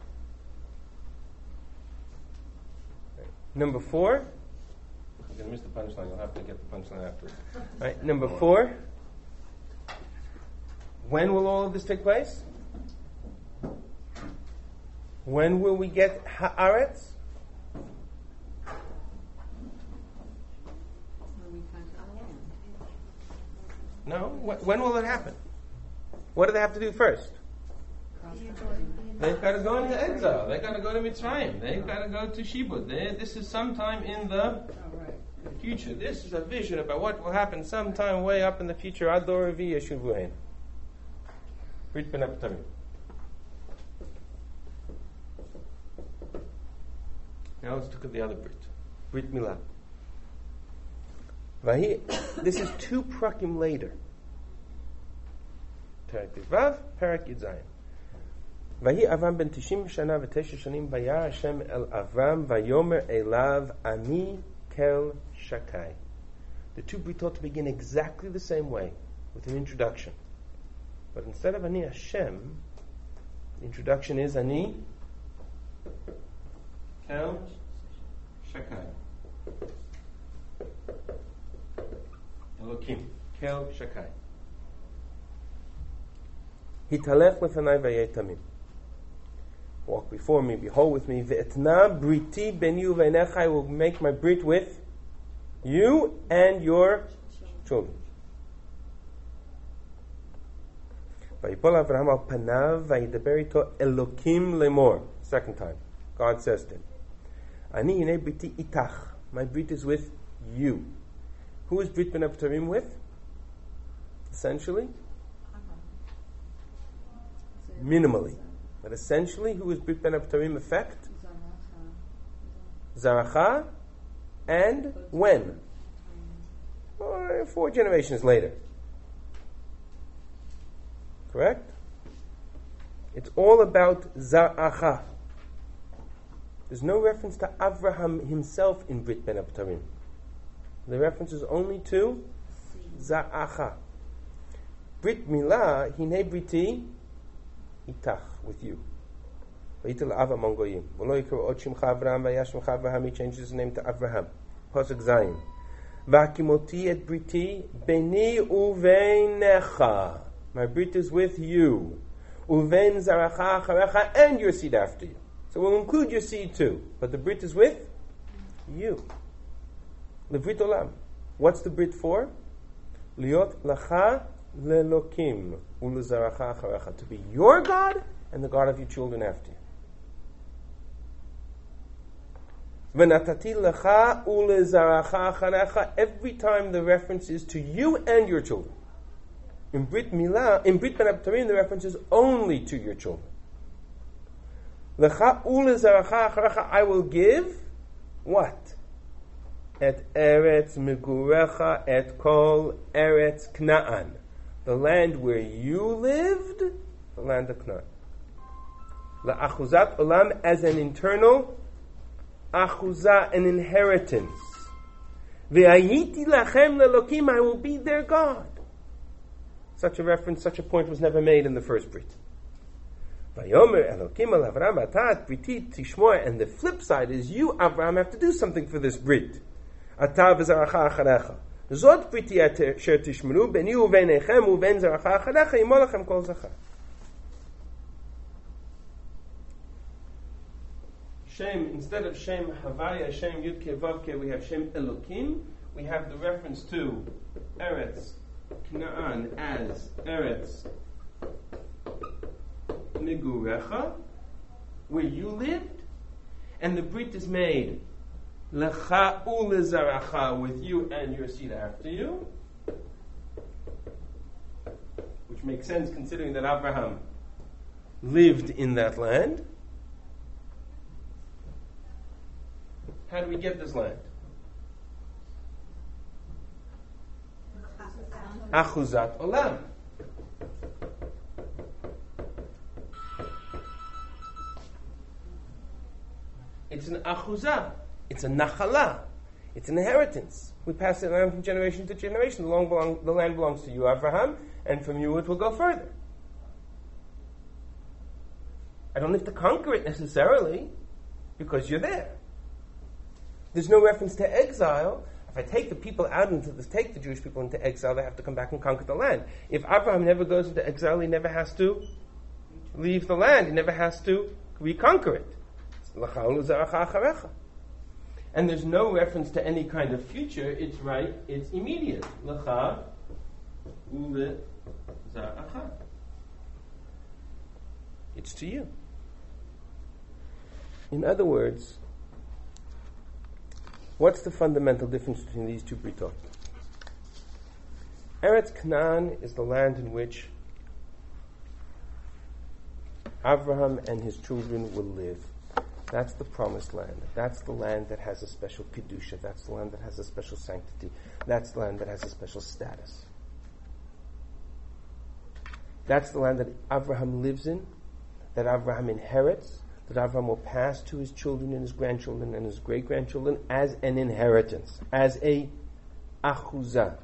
Speaker 1: Number four, you're going to miss the punchline, you'll have to get the punchline afterwards. Right, number four, when will all of this take place? When will we get Haaretz? No, wh- when will it happen? What do they have to do first? They've got to go into exile. They've got to go to Mitzrayim. They've got to go to Shibud. They, this is sometime in the future. This is a vision about what will happen sometime way up in the future. Ador Revi Yeshuvuhen. Brit Ben Abtarim. Now let's look at the other Brit. Brit Milah. Vahi, this is two prakim later. Perek Vav, Perek Yudzayin. Vahi Avram ben tishim shana v'tesha shanim vayar Hashem el Avram vayomer elav ani kel shakai. The two britot begin exactly the same way, with an introduction. But instead of ani Hashem, the introduction is ani kel shakai. Elokim, kel shakai. Hitalech lefanai vayetamim. Walk before me, behold with me. Ve'etna briti ben you ve'necha. I will make my brit with you and your children. Vayipol Avraham al panav vayidaber ito Elokim lemor. Second time, God says to him, Ani yinei briti itach. My brit is with you. Who is Brit Ben Abtarim with? Essentially? Minimally. But essentially, who is Brit Ben Abtarim effect? Zaracha, and when? Or four generations later. Correct? It's all about Zaracha. There's no reference to Avraham himself in Brit Ben Abtarim. The reference is only to Zaracha. Brit Milah, Hine Briti, Itach, with you. Vayitel Ava Mongoyim. V'lo yikra od shimcha Avraham v'yashmcha Avraham. He changes his name to Avraham. Pasuk Zayin. V'akimoti et Briti beni uveinecha. My Brit is with you. Uvein Zaracha acharecha, and your seed after you. So we'll include your seed too. But the Brit is with you. The Brit Olam. What's the Brit for? Liot lacha lelokim ulezaracha acharecha. To be your God and the God of your children after you. V'natati lecha ulezaracha acharecha. Every time the reference is to you and your children. In Brit Milah, in Brit Ben Abtarim, the reference is only to your children. Lecha ulezaracha acharecha. I will give what? Et Eretz Migurecha et Kol Eretz Kna'an. The land where you lived, the land of Kna'an. La'achuzat olam, as an internal achuzah, an inheritance. Ve'ayiti lachem lelokim, I will be their God. Such a reference, such a point was never made in the first Brit. Vayomer Elokim al Avram atat Briti tishmor, and the flip side is you, Avram, have to do something for this Brit. Ata v'zaracha acharecha. Zot Briti asher tishmeru beni uveinechem uvein zaracha acharecha yimolachem kol zachar. Shem, instead of Shem Havaya, Shem Yudke Vavke, we have Shem Elokim. We have the reference to Eretz Kna'an as Eretz Migurecha, where you lived, and the Brit is made Lecha ulezaracha, with you and your seed after you, which makes sense considering that Abraham lived in that land. How do we get this land? Achuzat olam. It's an achuzah. It's a nachala. It's an inheritance. We pass it on from generation to generation. The, long belong, the land belongs to you, Abraham, and from you it will go further. I don't have to conquer it necessarily, because you're there. There's no reference to exile. If I take the people out into this, take the Jewish people into exile, they have to come back and conquer the land. If Abraham never goes into exile, he never has to leave the land. He never has to reconquer it. And there's no reference to any kind of future. It's right, it's immediate. It's to you. In other words, what's the fundamental difference between these two britot? Eretz Canaan is the land in which Avraham and his children will live. That's the promised land. That's the land that has a special kedusha. That's the land that has a special sanctity. That's the land that has a special status. That's the land that Avraham lives in, that Avraham inherits, that Avraham will pass to his children and his grandchildren and his great-grandchildren as an inheritance, as a achuzah.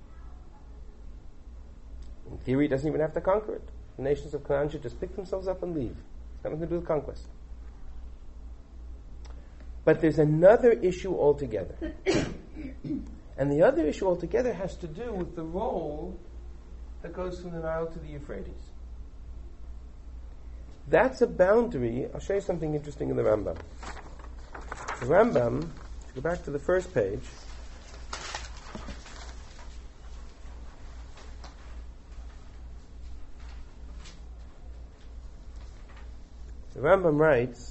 Speaker 1: In theory, he doesn't even have to conquer it. The nations of Canaan should just pick themselves up and leave. It's nothing to do with conquest. But there's another issue altogether. And the other issue altogether has to do with the role that goes from the Nile to the Euphrates. That's a boundary. I'll show you something interesting in the Rambam. The Rambam, go back to the first page. The Rambam writes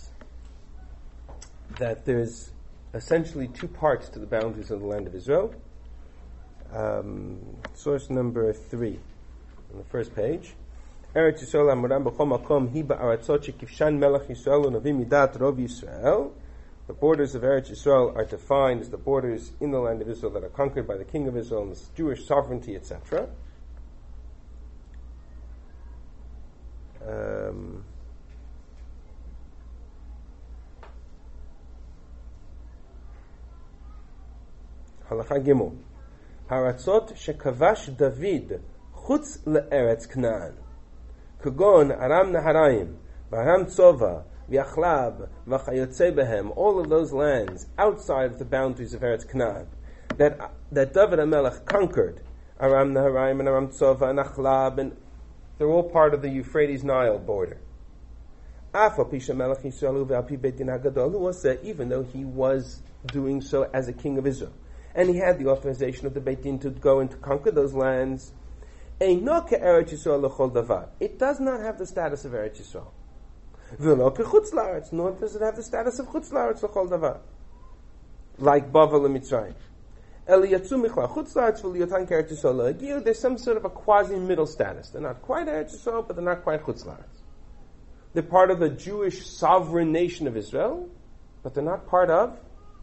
Speaker 1: that there's essentially two parts to the boundaries of the land of Israel. Um, source number three on the first page. Eretz Yisrael amoram b'chol makom hi ba'aratzot shekivshan melech Yisrael u'novim midat rov Yisrael The borders of Eretz Yisrael are defined as the borders in the land of Israel that are conquered by the king of Israel and the Jewish sovereignty, et cetera. Um, Halacha Gimel. Haratzot shekavash David chutz le'eretz Knaan. Kagon Aram Naharayim, Varam Tzova, V'Achlab, V'Chayotze Behem, all of those lands outside of the boundaries of Eretz Knaan, that that David HaMelech conquered, Aram Naharayim and Aram Tzova and Achlab, and they're all part of the Euphrates-Nile border. Afa Pisha Melech Yisrael V'Alpi Beit Din HaGadol, who was there, even though he was doing so as a king of Israel, and he had the authorization of the Beit Din to go and to conquer those lands. It does not have the status of Eretz Yisrael. Nor does it have the status of Chutz La'aretz l'chol davar, like Bavel and Mitzrayim. There's some sort of a quasi-middle status. They're not quite Eretz Yisrael, but they're not quite Chutz La'aretz. They're part of the Jewish sovereign nation of Israel, but they're not part of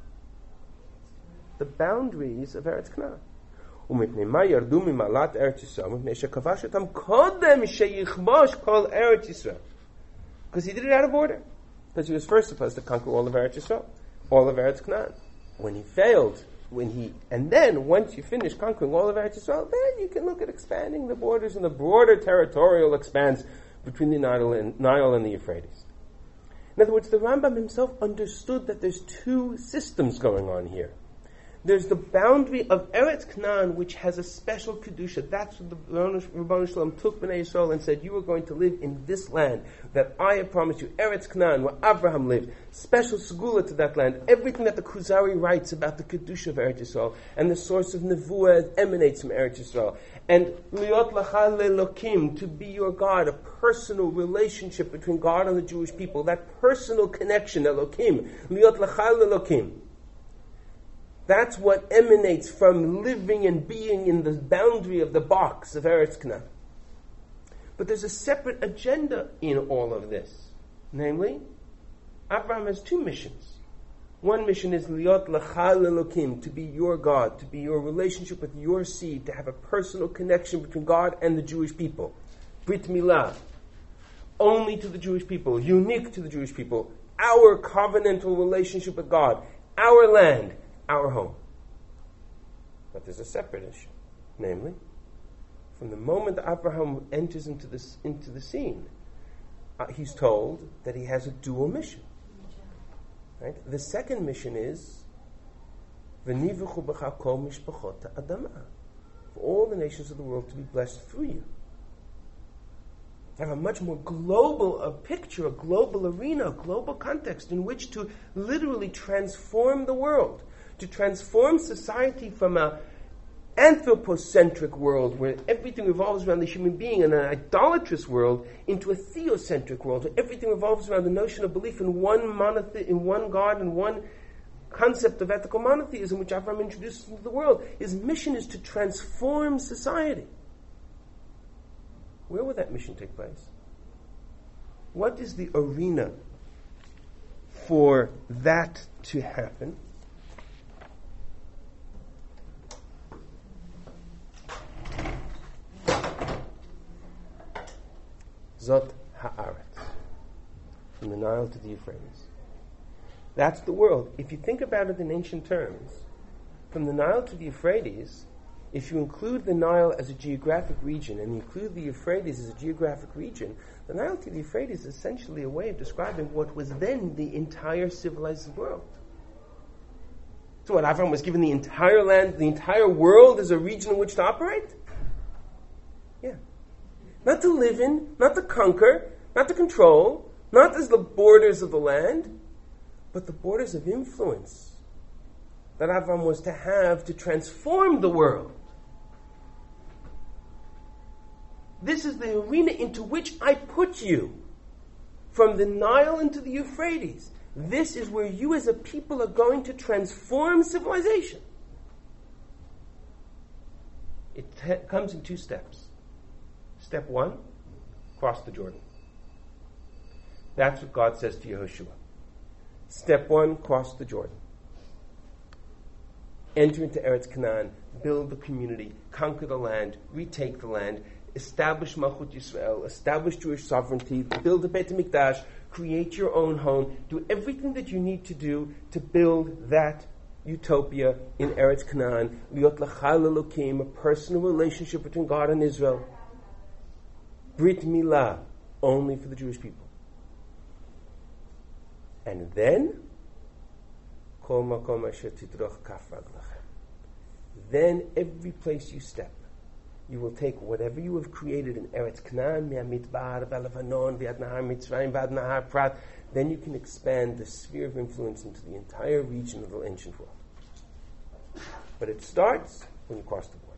Speaker 1: the boundaries of Eretz Canaan. ומפני מה ירדו ממעלת ארץ ישראל? מפני שכבש אותם קודם שיכבוש כל ארץ ישראל. Because he did it out of order. Because he was first supposed to conquer all of Eretz Yisrael, all of Eretz Canaan. When he failed, when he, and then once you finish conquering all of Eretz Yisrael, then you can look at expanding the borders and the broader territorial expanse between the Nile and, Nile and the Euphrates. In other words, the Rambam himself understood that there's two systems going on here. There's the boundary of Eretz Canaan, which has a special kedusha. That's what the Ribbono Shel Olam took Bnei Yisrael and said, you are going to live in this land that I have promised you, Eretz Canaan, where Abraham lived. Special segula to that land. Everything that the Kuzari writes about the kedusha of Eretz Yisrael and the source of nevuah emanates from Eretz Yisrael. And liot lacha lelokim, to be your God, a personal relationship between God and the Jewish people. That personal connection, Elokim, liot lacha lelokim. That's what emanates from living and being in the boundary of the box of Eretz Canaan. But there's a separate agenda in all of this. Namely, Abraham has two missions. One mission is liot l'cha l'elokim, to be your God, to be your relationship with your seed, to have a personal connection between God and the Jewish people. Brit Milah, only to the Jewish people, unique to the Jewish people. Our covenantal relationship with God, our land, our home. But there's a separate issue. Namely, from the moment that Abraham enters into this into the scene, uh, he's told that he has a dual mission. Right? The second mission is V'nivuchu b'cha kol mishpachot ha'adama, for all the nations of the world to be blessed through you. Have a much more global a picture, a global arena, a global context in which to literally transform the world. To transform society from a anthropocentric world where everything revolves around the human being and an idolatrous world into a theocentric world where everything revolves around the notion of belief in one monothe- in one God and one concept of ethical monotheism which Abraham introduces into the world. His mission is to transform society. Where will that mission take place? What is the arena for that to happen? Zot Haaretz, from the Nile to the Euphrates. That's the world. If you think about it in ancient terms, from the Nile to the Euphrates, if you include the Nile as a geographic region and you include the Euphrates as a geographic region, the Nile to the Euphrates is essentially a way of describing what was then the entire civilized world. So what, Avram was given the entire land, the entire world as a region in which to operate? Yeah. Not to live in, not to conquer, not to control, not as the borders of the land, but the borders of influence that Avram was to have to transform the world. This is the arena into which I put you, from the Nile into the Euphrates. This is where you as a people are going to transform civilization. It te- comes in two steps. Step one, cross the Jordan. That's what God says to Yehoshua. Step one, cross the Jordan. Enter into Eretz Canaan, build the community, conquer the land, retake the land, establish Malchut Yisrael, establish Jewish sovereignty, build a Beit HaMikdash, create your own home, do everything that you need to do to build that utopia in Eretz Canaan, liot l'chal Elokim, a personal relationship between God and Israel. Brit Milah, only for the Jewish people. And then, kol makom asher tidroch kaf raglachem. Then every place you step, you will take whatever you have created in Eretz Canaan, Me'amidbar, V'Levanon, V'ad Nahar Mitzrayim, V'ad Nahar Prat. Then you can expand the sphere of influence into the entire region of the ancient world. But it starts when you cross the border.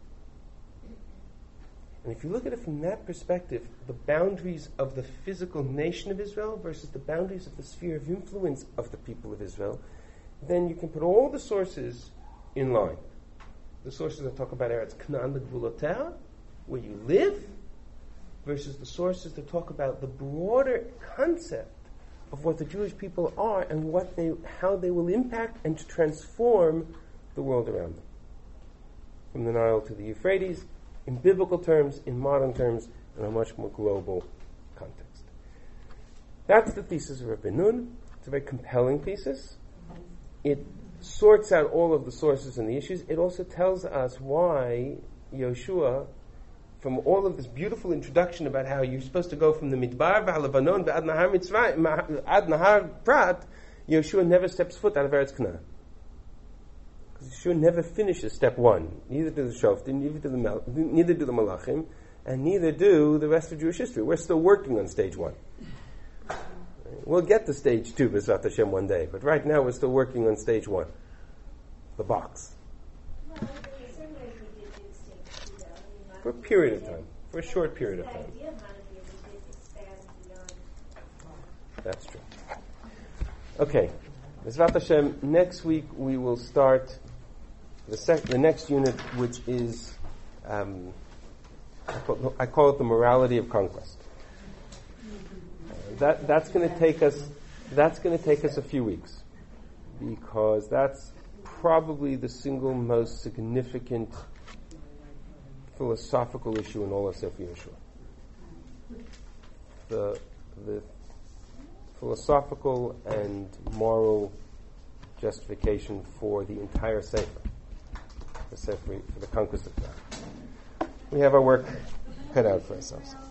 Speaker 1: And if you look at it from that perspective, the boundaries of the physical nation of Israel versus the boundaries of the sphere of influence of the people of Israel, then you can put all the sources in line. The sources that talk about Eretz Canaan, the Gvulotah, where you live, versus the sources that talk about the broader concept of what the Jewish people are and what they, how they will impact and to transform the world around them. From the Nile to the Euphrates, in biblical terms, in modern terms, in a much more global context. That's the thesis of Rabbi Nun. It's a very compelling thesis. It sorts out all of the sources and the issues. It also tells us why Yoshua, from all of this beautiful introduction about how you're supposed to go from the Midbar, V'Levanon, V'ad Nahar Mitzrayim, Ad Nahar Prat, Yoshua never steps foot out of Eretz Canaan. Yeshua never finishes step one. Neither do the Shoftim, neither do the Mel- neither do the Malachim, and neither do the rest of Jewish history. We're still working on stage one. We'll get to stage two, B'ezrat Hashem, one day, but right now we're still working on stage one, the box.
Speaker 5: Well, in some ways we did do stage two, though. I mean,
Speaker 1: For a period of time, for a short period of time.
Speaker 5: The idea of Hanukkah did expand beyond.
Speaker 1: That's true. Okay, B'ezrat Hashem, next week we will start The, sec- the next unit, which is, um, I, call, I call it the morality of conquest. Uh, that that's going to take us. That's going to take us a few weeks, because that's probably the single most significant philosophical issue in all of Sefer Yehoshua. The the philosophical and moral justification for the entire Sefer. The Sefer, for the conquest of God. We have our work cut out for ourselves.